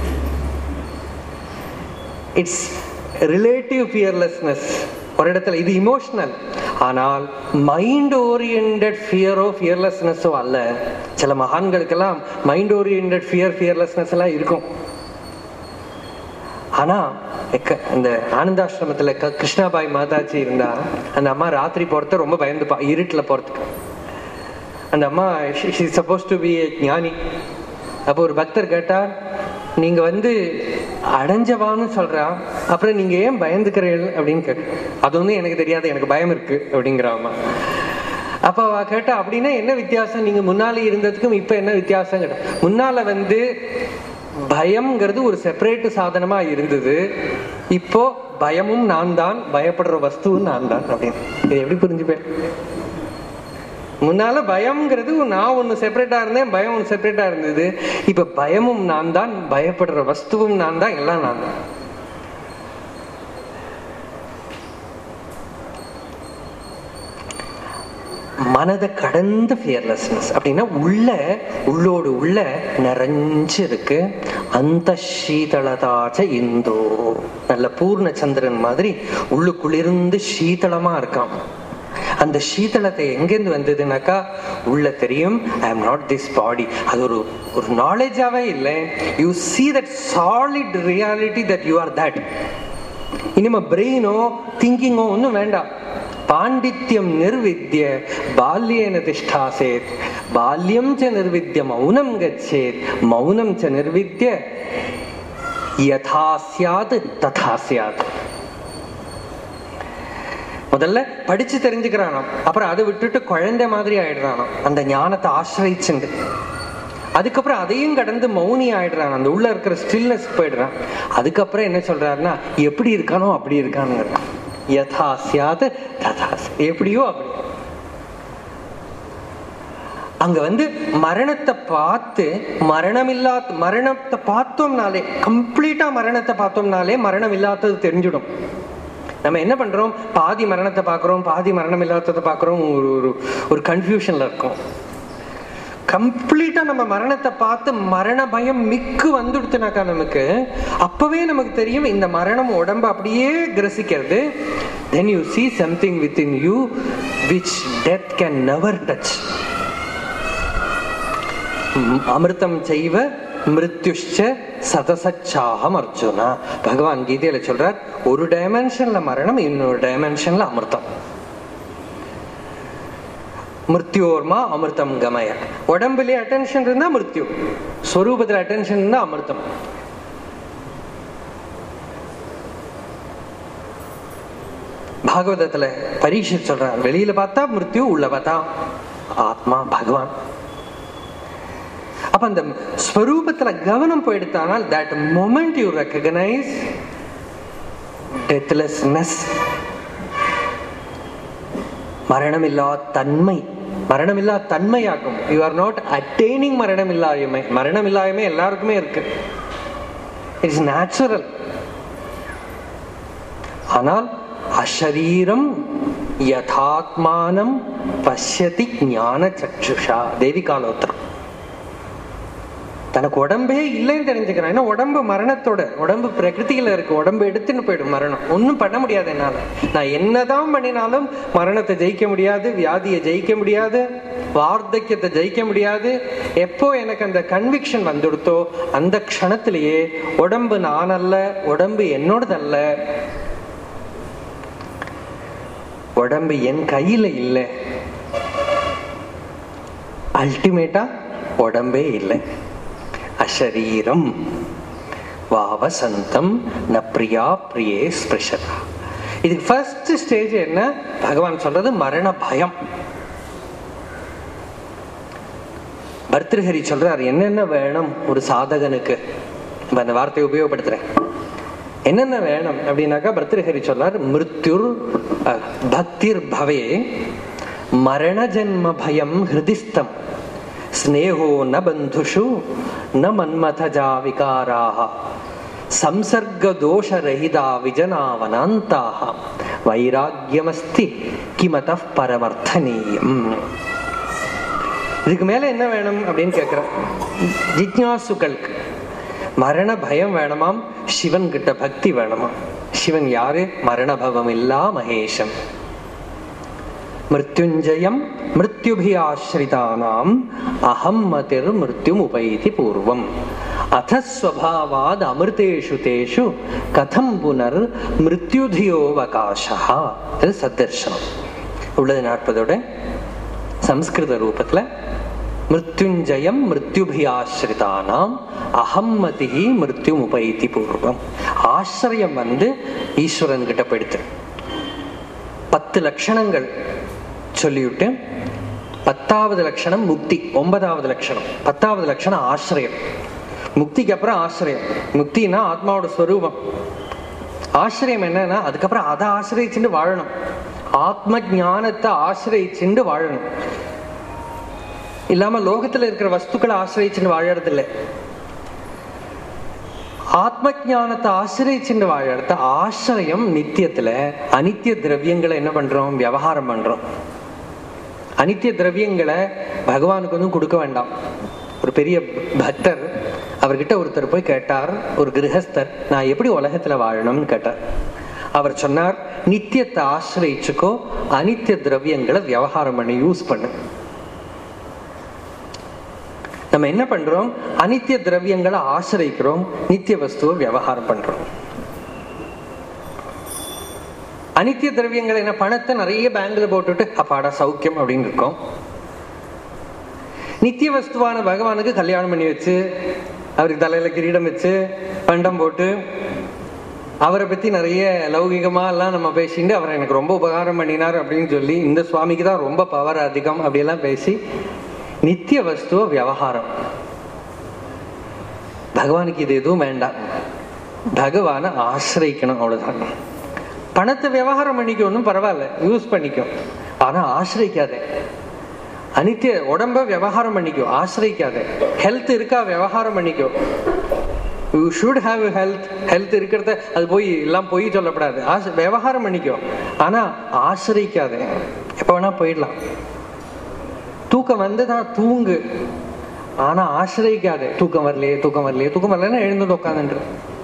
இட்ஸ் ரிலேட்டிவ் ஃபியர்லெஸ்னஸ் ஒரு இடத்துல. இது இமோஷனல். ஆனால் மைண்ட் ஓரியன்டட் ஃபியரோ ஃபியர்லெஸ்னஸோ அல்ல. சில மகான்களுக்கெல்லாம் மைண்ட் ஓரியன்டட் ஃபியர் ஃபியர்லெஸ்னஸ் எல்லாம் இருக்கும். ஆனா இந்த ஆனந்தாசிரமத்துல கிருஷ்ணாபாய் மாதாஜி இருந்தா, அந்த அம்மா ராத்திரி போறத ரொம்ப பயந்துப்பா, இருட்டுல போறதுக்கு. அந்த அம்மா she is supposed to be a ஞானி. அப்போ ஒரு பக்தர் கேட்டார், நீங்க வந்து அடைஞ்சவான்னு சொல்றா, அப்புறம் நீங்க ஏன் பயந்துக்கிறீர்கள் அப்படின்னு கேட்டு. அது வந்து எனக்கு தெரியாது, எனக்கு பயம் இருக்கு அப்படிங்கிறாமா. அப்ப அவ கேட்டா, அப்படின்னா என்ன வித்தியாசம், நீங்க முன்னால இருந்ததுக்கும் இப்ப என்ன வித்தியாசம் கேட்டா. முன்னால வந்து பயம்ங்கிறது ஒரு செப்பரேட் சாதனமா இருந்தது, இப்போ பயமும் நான் தான், பயப்படுற வஸ்துவும் நான் தான் அப்படின்னு. இது எப்படி புரிஞ்சுப்பேன்? முன்னால பயம்ங்கிறது நான் ஒண்ணு செப்பரேட்டா இருந்தேன், பயம் ஒண்ணு செப்பரேட்டா இருந்தது. இப்ப பயமும் நான் தான், பயப்படுற வஸ்துவும் நான் தான், எல்லாம் நான் தான். மனதை கடந்த ஃபியர்லெஸ்னஸ் அப்படின்னா உள்ள உள்ளோடு உள்ள நிறைஞ்சு இருக்கு. அந்த சீதளதாச்ச இந்தோ, நல்ல பூர்ண சந்திரன் மாதிரி உள்ளுக்குள்ளிருந்து சீதளமா இருக்கான். அந்த சீதளத்தை எங்கேருந்து வந்ததுனாக்கா உள்ள தெரியும் I am not this body. அது ஒரு ஒரு நாலேஜாவே இல்லை. You see that solid reality that you are that. இனிமே பிரெயினோ திங்கிங்கோ ஒன்றும் வேண்டாம். பாண்டித்யம் நிர்வித்ய பால்யேன திஷ்டாசேத், பால்யம் ச நிர்வித்ய மௌனம் கச்சேத், மௌனம் ச நிர்வித்ய யதா ஸ்யாத் ததா ஸ்யாத். முதல்ல படிச்சு தெரிஞ்சுக்கிறானோ, அப்புறம் அதை விட்டுட்டு குழந்தை மாதிரி ஆயிடுறானோ அந்த ஞானத்தை ஆசிரிச்சுண்டு. அதுக்கப்புறம் அதையும் கடந்து மௌனி ஆயிடுறான், அந்த உள்ள இருக்கிற ஸ்டில்னஸ் போயிடுறான். அதுக்கப்புறம் என்ன சொல்றாருன்னா எப்படி இருக்கானோ அப்படி இருக்கான்னு. யதா ஸ்யாத் ததா, எப்படியோ அப்படி. அங்க வந்து மரணத்தை பார்த்து மரணம் இல்லாத மரணத்தை பார்த்தோம்னாலே, கம்ப்ளீட்டா மரணத்தை பார்த்தோம்னாலே மரணம் இல்லாதது தெரிஞ்சிடும். நம்ம என்ன பண்றோம், பாதி மரணத்தை பாக்குறோம், பாதி மரணம் இல்லாததை பாக்குறோம், ஒரு ஒரு கன்ஃபியூஷன்ல இருக்கும். கம்ப்ளீட்டா நம்ம மரணத்தை பார்த்து மரண பயம் மிக்கு வந்துடுத்துனாக்கா நமக்கு அப்பவே நமக்கு தெரியும் இந்த மரணம் உடம்பு அப்படியே கிரசிக்கிறது. then you see something within you which death can never touch. அமிர்தம் செய்வ மிருத்யுஷ்ச சதசச்சாகம் அர்ஜுனா. பகவான் கீதையில சொல்றார், ஒரு டைமென்ஷன்ல மரணம், இன்னொரு டைமென்ஷன்ல அமிர்தம். மிருத்யோர்மா அமிர்தம் கமய. உடம்புல அட்டென்ஷன் இருந்தா மிருத்யு, ஸ்வரூபத்துல அட்டென்ஷன் இருந்தா அமிர்தம். பாகவதத்துல பரீட்சை சொல்றான், வெளியில பார்த்தா மிருத்யு, உள்ள பார்த்தா ஆத்மா பகவான். அப்ப அந்த ஸ்வரூபத்துல கவனம் போயிடுத்தானால் that moment you recognize deathlessness, மரணமில்லா தன்மை. மரணமில்லா தன்மையாகும். யூ ஆர் நாட் அட்டைனிங் மரணமில்லாய்மை. மரணமில்லாய்மை எல்லாருக்குமே இருக்கு, இட்ஸ் நேச்சுரல். ஆனால் அஷரீரம் யதாத்மானம் பஷ்யதி ஞான சக்ஷுஷா. தேவி காலோத்திரம். தனக்கு உடம்பே இல்லைன்னு தெரிஞ்சுக்கிறான். ஏன்னா உடம்பு மரணத்தோட, உடம்பு பிரகிருதியில இருக்கு, உடம்பு எடுத்துன்னு போயிடும் மரணம். ஒன்னும் பண்ண முடியாது என்னால. நான் என்னதான் பண்ணினாலும் மரணத்தை ஜெயிக்க முடியாது, வியாதியை ஜெயிக்க முடியாது, வார்த்தக்கியத்தை ஜெயிக்க முடியாது. எப்போ எனக்கு அந்த கன்விக்ஷன் வந்துடுத்தோ அந்த க்ஷணத்திலேயே உடம்பு நான் அல்ல, உடம்பு என்னோடதல்ல, உடம்பு என் கையில இல்லை, அல்டிமேட்டா உடம்பே இல்லை. அஷரீரம் வாவசந்தம் ந பிரியா பிரியே ஸ்பிருஷதா. இதுக்கு ஃபர்ஸ்ட் ஸ்டேஜ் என்ன பகவான் சொல்றது, மரண பயம். பர்திருஹரி சொல்றார் என்னென்ன வேணும் ஒரு சாதகனுக்கு. அந்த வார்த்தையை உபயோகப்படுத்துறேன். என்னென்ன வேணும் அப்படின்னாக்கா பர்திருஹரி சொல்றார், மிருத்யுர் பக்திர் பவே மரண ஜன்ம பயம் ஹிருதிஸ்தம் ஸ்நேகோ ந பந்துஷு ந மன்மதஜா விகாராஹ சம்சர்க தோஷ ரஹிதா விஜனாவனாந்தாஹ வைராக்யமஸ்தி கிமதஃ பரமர்த்தனீயம். இதுக்கு மேல என்ன வேணும் அப்படின்னு கேட்கிறேன் ஜிக்ஞாசுக்களுக்கு. மரண பயம் வேணுமாம், சிவன் கிட்ட பக்தி வேணுமாம். சிவன் யாரு? மரண பவம் இல்லா மகேஷம். மிருத்யுஞ்சயம் மிருத்யுபி ஆஸ்ரிதானாம் அஹம் மதிர் மிருத்யும் உபைதி பூர்வம் அதஸ்வபாவாத் அமிர்தேஷு தேஷு கதம் புனர் மிருத்யுதியோவகாஷா. இது சத்தர்ஷனம் உள்ளது நாற்பதோட சம்ஸ்கிருத ரூபத்துல. மிருத்யுஞ்சயம் மிருத்யுபி ஆஸ்ரிதானாம் அஹம் மதிஹி மிருத்யும் உபைதி பூர்வம். ஆசிரியம் வந்து ஈஸ்வரன் கிட்ட போயிடுத்து. பத்து லட்சணங்கள் சொல்லிவிட்டு பத்தாவது லட்சணம் முக்தி, ஒன்பதாவது லட்சணம். பத்தாவது லட்சணம் ஆசிரியம். முக்திக்கு அப்புறம் ஆசிரியம். முக்தினா ஆத்மாவோட ஸ்வரூபம். ஆசிரியம் என்னன்னா அதுக்கப்புறம் அதை ஆசிரியிச்சுட்டு வாழணும். ஆத்ம ஞானத்தை ஆசிரியிச்சுட்டு வாழணும். இல்லாம லோகத்துல இருக்கிற வஸ்துக்களை ஆசிரியிச்சுட்டு வாழறது இல்லை. ஆத்ம ஞானத்தை ஆசிரியிச்சுட்டு வாழறது. ஆசிரியம் நித்தியத்துல அனித்திய திரவியங்களை என்ன பண்றோம், விவகாரம் பண்றோம். அனித்திய திரவியங்களை பகவானுக்கு வந்து கொடுக்க வேண்டாம். ஒரு பெரிய பக்தர் அவர்கிட்ட ஒருத்தர் போய் கேட்டார், ஒரு கிரகஸ்தர், நான் எப்படி உலகத்துல வாழணும்னு கேட்டார். அவர் சொன்னார், நித்தியத்தை ஆசிரிச்சுக்கோ, அனித்திய திரவியங்களை விவகாரம் பண்ணி யூஸ் பண்ணு. நம்ம என்ன பண்றோம்? அனித்திய திரவியங்களை ஆசிரிக்கிறோம், நித்திய வஸ்துவை விவகாரம் பண்றோம். அனித்திய திரவியங்கள் என்ன? பணத்தை நிறைய பேங்க்ல போட்டுட்டு அப்பாடா சௌக்கியம் அப்படின்னு இருக்கோம். நித்திய வஸ்துவான பகவானுக்கு கல்யாணம் பண்ணி வச்சு, அவருக்கு தலையில கிரீடம் வச்சு, பண்டம் போட்டு, அவரை பத்தி நிறைய லௌகிகமா எல்லாம் நம்ம பேசிட்டு, அவரை எனக்கு ரொம்ப உபகாரம் பண்ணினார் அப்படின்னு சொல்லி, இந்த சுவாமிக்கு தான் ரொம்ப பவர் அதிகம் அப்படியெல்லாம் பேசி நித்திய வஸ்துவ விவகாரம். பகவானுக்கு இது எதுவும் வேண்டாம், பகவானை ஆசிரிக்கணும், அவ்வளவுதான். பணத்தை விவகாரம் பண்ணிக்கணும், பரவாயில்ல, யூஸ் பண்ணிக்கோ, ஆனா ஆசிரிக்காத. அனித்திய உடம்ப விவகாரம் பண்ணிக்கோ, ஆசிரிக்காத. ஹெல்த் இருக்கா, விவகாரம் பண்ணிக்கோ. You should have health. Health இருக்கிறத அது போய் எல்லாம் போய் சொல்லப்படாது, விவகாரம் பண்ணிக்கோ, ஆனா ஆசிரிக்காத. எப்ப வேணா போயிடலாம். தூக்கம் வந்துதான் தூங்கு, ஆனா ஆசிரிக்காத. தூக்கம் வரலையே தூக்கம் வரலையே தூக்கம் வரலன்னா எழுந்து உட்காந்துட்டு.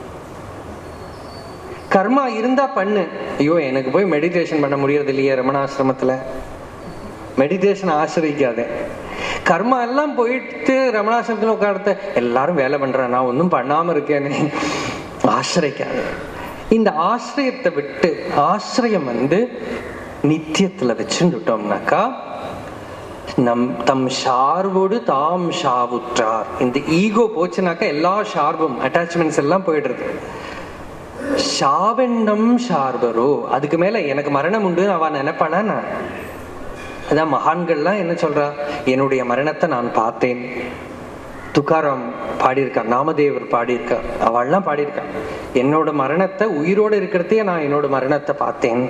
கர்மா இருந்தா பண்ணு. ஐயோ எனக்கு போய் மெடிடேஷன் பண்ண முடியறது இல்லையே ரமணாசிரமத்துல, மெடிடேஷன் ஆசிரிக்காத. கர்மா எல்லாம் போயிட்டு ரமணாசிரமத்துல உட்கார்த்த எல்லாரும் வேலை பண்றேன், நான் ஒன்னும் பண்ணாம இருக்கேன்னு ஆசிரிக்காத. இந்த ஆசிரியத்தை விட்டு, ஆசிரியம் வந்து நித்தியத்துல வச்சுட்டோம்னாக்கா, நம் தம் ஷார்வோடு தாம் ஷாவுற்றார். இந்த ஈகோ போச்சுனாக்கா எல்லா ஷார்பும் அட்டாச்மெண்ட்ஸ் எல்லாம் போயிடுறது. ஷாவெண்ணம் ஷார்பரோ, அதுக்கு மேல எனக்கு மரணம் உண்டு அவன் நினைப்பானா? அதான் மகான்கள்லாம் என்ன சொல்றா, என்னுடைய மரணத்தை நான் பார்த்தேன். துக்காராம் பாடியிருக்கா, நாமதேவர் பாடியிருக்கா, அவள்லாம் பாடியிருக்கா, என்னோட மரணத்தை, உயிரோட இருக்கிறதே நான் என்னோட மரணத்தை பார்த்தேன்.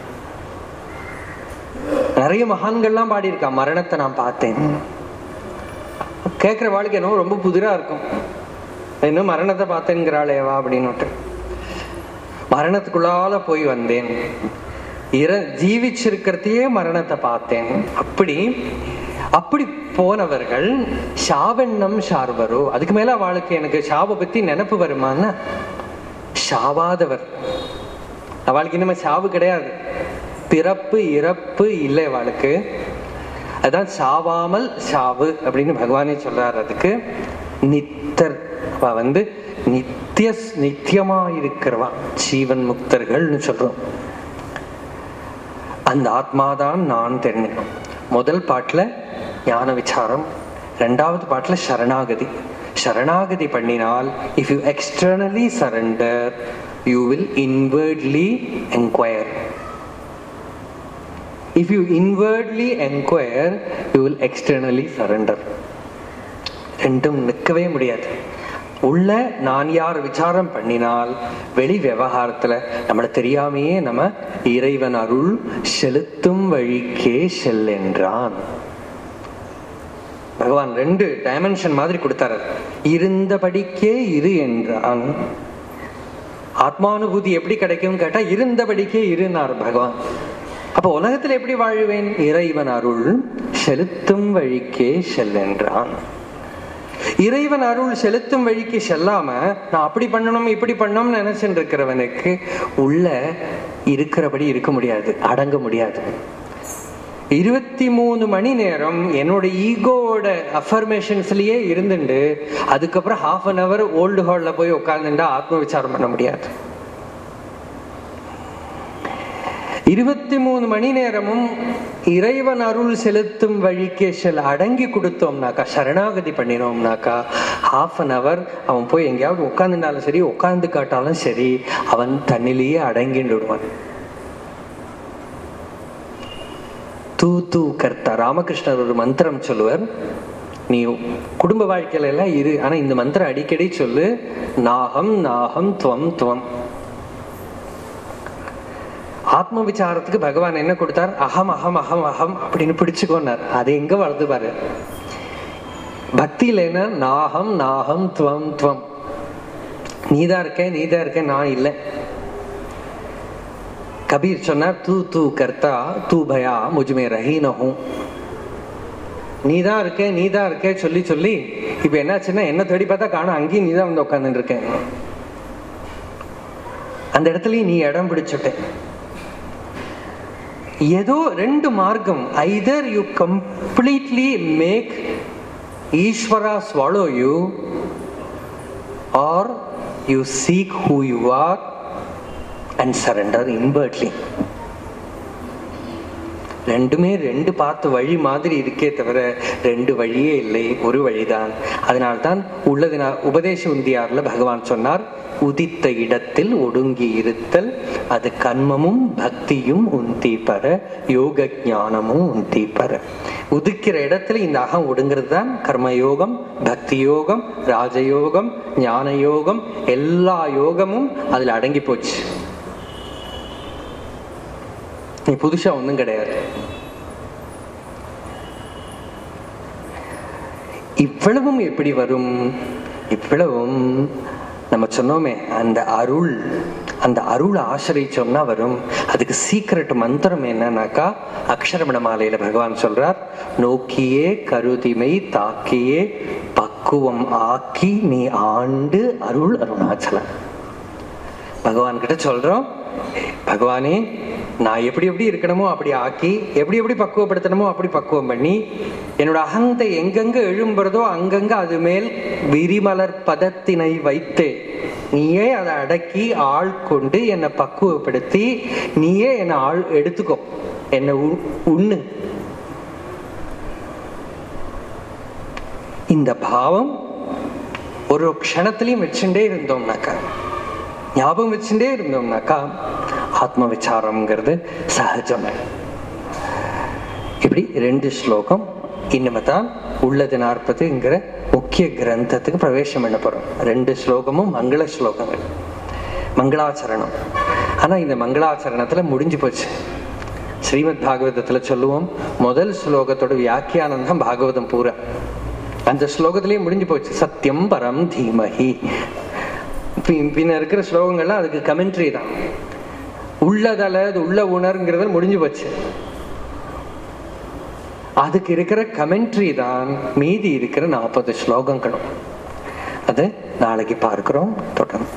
நிறைய மகான்கள்லாம் பாடியிருக்கா, மரணத்தை நான் பார்த்தேன். கேட்கிற வாழ்க்கை என்னவோ ரொம்ப புதிரா இருக்கும், இன்னும் மரணத்தை பார்த்தேங்கிறாளேவா அப்படின்னு. மரணத்துக்குள்ளால போய் வந்தேன், இற ஜீவிச்சிருக்கிறதையே மரணத்தை பார்த்தேன். அப்படி அப்படி போனவர்கள் ஷாவெண்ணம் ஷார்வரோ. அதுக்கு மேல அவளுக்கு எனக்கு ஷாவை பத்தி நினைப்பு வருமானா? ஷாவாதவர். அவளுக்கு இனிமே ஷாவு கிடையாது, பிறப்பு இறப்பு இல்லை அவளுக்கு. அதான் ஷாவாமல் ஷாவு அப்படின்னு பகவானே சொல்றாரு. அதுக்கு நித்தர், அவ வந்து நித்திய நித்தியமா இருக்கிறவா, ஜீவன் முக்தர்கள்னு சொல்றோம். அந்த ஆத்மாதான் நான் தெரிஞ்சுக்கணும். முதல் பாட்டுல ஞான விசாரம், ரெண்டாவது பாட்டுல சரணாகதி. சரணாகதி பண்ணினால், if you externally surrender, you will inwardly enquire. If you inwardly enquire, you will externally surrender. ரெண்டும் நிற்கவே முடியாது. உள்ள நான் யார் விசாரம் பண்ணினால், வெளி விவகாரத்துல நம்மள தெரியாமையே நம்ம இறைவன் அருள் செலுத்தும் வழிக்கே செல்லென்றான். பகவான் ரெண்டு டைமென்ஷன் மாதிரி கொடுத்தாரு. இருந்தபடிக்கே இரு என்றான். ஆத்மானுபூதி எப்படி கிடைக்கும் கேட்டா, இருந்தபடிக்கே இருந்தார் பகவான். அப்ப உலகத்துல எப்படி வாழ்வேன்? இறைவன் அருள் செலுத்தும் வழிக்கே செல்லென்றான். இறைவன் அருள் செலுத்தும் வழிக்கு செல்லாம நான் அப்படி பண்ணணும் இப்படி பண்ணணும்னு நினைச்சுட்டு இருக்கிறவனுக்கு உள்ள இருக்கிறபடி இருக்க முடியாது, அடங்க முடியாது. இருபத்தி மூணு மணி நேரம் என்னோட ஈகோட அஃபர்மேஷன்ஸ்லயே இருந்துட்டு அதுக்கப்புறம் ஹாஃப் அன் அவர் ஓல்டு ஹால்ல போய் உட்கார்ந்துட்டா ஆத்ம விசாரம் பண்ண முடியாது. இருபத்தி மூணு மணி நேரமும் இறைவன் அருள் செலுத்தும் வழிக்கே செல்ல அடங்கி கொடுத்தோம்னாக்கா, சரணாகதி பண்ணினோம்னாக்கா, ஹாஃப் அன் அவர் அவன் போய் எங்கேயாவது உட்காந்துனாலும் சரி, உட்கார்ந்து காட்டாலும் சரி, அவன் தன்னிலேயே அடங்கிட்டு விடுவான். தூ தூ கர்த்தா. ராமகிருஷ்ணர் ஒரு மந்திரம் சொல்லுவார், நீ குடும்ப வாழ்க்கையில எல்லாம் இரு, ஆனா இந்த மந்திரம் அடிக்கடி சொல்லு, நாகம் நாகம் துவம் துவம். ஆத்ம விசாரத்துக்கு பகவான் என்ன கொடுத்தார்? அகம் அகம் அகம் அகம் அப்படின்னு பிடிச்சுக்கோன்னார். அது எங்க வளர்ந்து பாரு. பக்தியில என்ன? நாகம் நாகம் துவம் துவம். நீதான் இருக்க நீதான் இருக்க, நான் இல்லை. கபீர் சொன்னார், தூ தூ கர்த்தா தூ பயா முஜ்மே ரஹி நஹூ. நீதான் இருக்க நீதான் இருக்க சொல்லி சொல்லி இப்ப என்னாச்சுன்னா, என்ன தேடி பார்த்தா காணும், அங்கேயும் நீதான் வந்து உட்கார்ந்துட்டு இருக்கேன். அந்த இடத்துலயும் நீ இடம் பிடிச்சுட்ட. ஏதோ ரெண்டு மார்க்கம், either you completely make Ishwara swallow you or you seek who you are and surrender inwardly. ரெண்டுமே ரெண்டு பார்த்து வழி மாதிரி இருக்கே தவிர ரெண்டு வழியே இல்லை, ஒரு வழிதான். அதனால்தான் உள்ளது உபதேச உந்தியார்ல பகவான் சொன்னார், உதித்த இடத்தில் ஒடுங்கி இருத்தல் அது கர்மமும் பக்தியும் உந்தி பெற, யோக ஞானமும் உந்தி பெற. உதிக்கிற இடத்துல இந்த அகம் ஒடுங்கிறது தான் கர்மயோகம், பக்தி யோகம், ராஜயோகம், ஞான யோகம், எல்லா யோகமும் அதுல அடங்கி போச்சு. நீ புதுசா ஒண்ணும் கிடையாது. இவ்வளவும் எப்படி வரும்? இவ்வளவும் நம்ம சொன்னோமே, அந்த அருள், அந்த அருள் ஆசிரியச்சோம்னா வரும். அதுக்கு சீக்ரெட் மந்திரம் என்னன்னாக்கா, அக்ஷரமண மாலையில பகவான் சொல்றார், நோக்கியே கருதிமை தாக்கியே பக்குவம் ஆக்கி நீ ஆண்டு அருள் அருணாச்சலம். பகவான் கிட்ட சொல்றோம், பகவானே நான் எப்படி எப்படி இருக்கணுமோ அப்படி ஆக்கி, எப்படி எப்படி பக்குவப்படுத்தணுமோ அப்படி பக்குவம் பண்ணி, என்னோட அகந்தை எங்கெங்க எழும்புறதோ அங்கங்க அது மேல் விரிமலர் பதத்தினை வைத்து நீயே அதை அடக்கி ஆள் கொண்டு என்னை பக்குவப்படுத்தி நீயே என்னை ஆள் எடுத்துக்கோ, என்னை உண்ணு. இந்த பாவம் ஒரு க்ஷணத்திலையும் வச்சுட்டே இருந்தோம்னாக்கா, ஞாபகம் வச்சுட்டே இருந்தோம்னாக்கா ஆத்ம விசாரம்ங்கிறது சகஜமே. இப்படி ரெண்டு ஸ்லோகம் இனிமே தான் உள்ளது நாற்பதுங்கிற முக்கிய கிரந்தத்துக்கு பிரவேசம் பண்ண போறோம். ரெண்டு ஸ்லோகமும் மங்கள ஸ்லோகங்கள், மங்களாச்சரணம். ஆனா இந்த மங்களாச்சரணத்துல முடிஞ்சு போச்சு. ஸ்ரீமத் பாகவதத்துல சொல்லுவோம், முதல் ஸ்லோகத்தோட வியாக்கியானம் தான் பாகவதம் பூரா. அந்த ஸ்லோகத்திலேயே முடிஞ்சு போச்சு. சத்தியம் பரம் தீமஹி. பின்ன இருக்கிற ஸ்லோகங்கள்லாம் அதுக்கு கமெண்ட்ரி தான். உள்ளதல அது உள்ள உணர்ங்கிறது முடிஞ்சு போச்சு. அதுக்கு இருக்கிற கமெண்ட்ரி தான் மீதி இருக்கிற நாற்பது ஸ்லோகங்களும். அது நாளைக்கு பார்க்கிறோம். தொடர்ந்து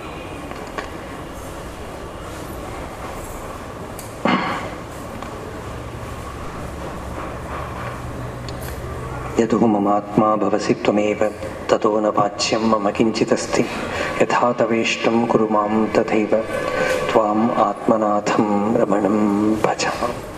यदु ममात्मा भवसि त्वमेव ततो न वाच्यं मम किञ्चिदस्ति यथा तवेष्टं कुरु मां तथैव त्वाम् आत्मनाथं रमणं भजामि.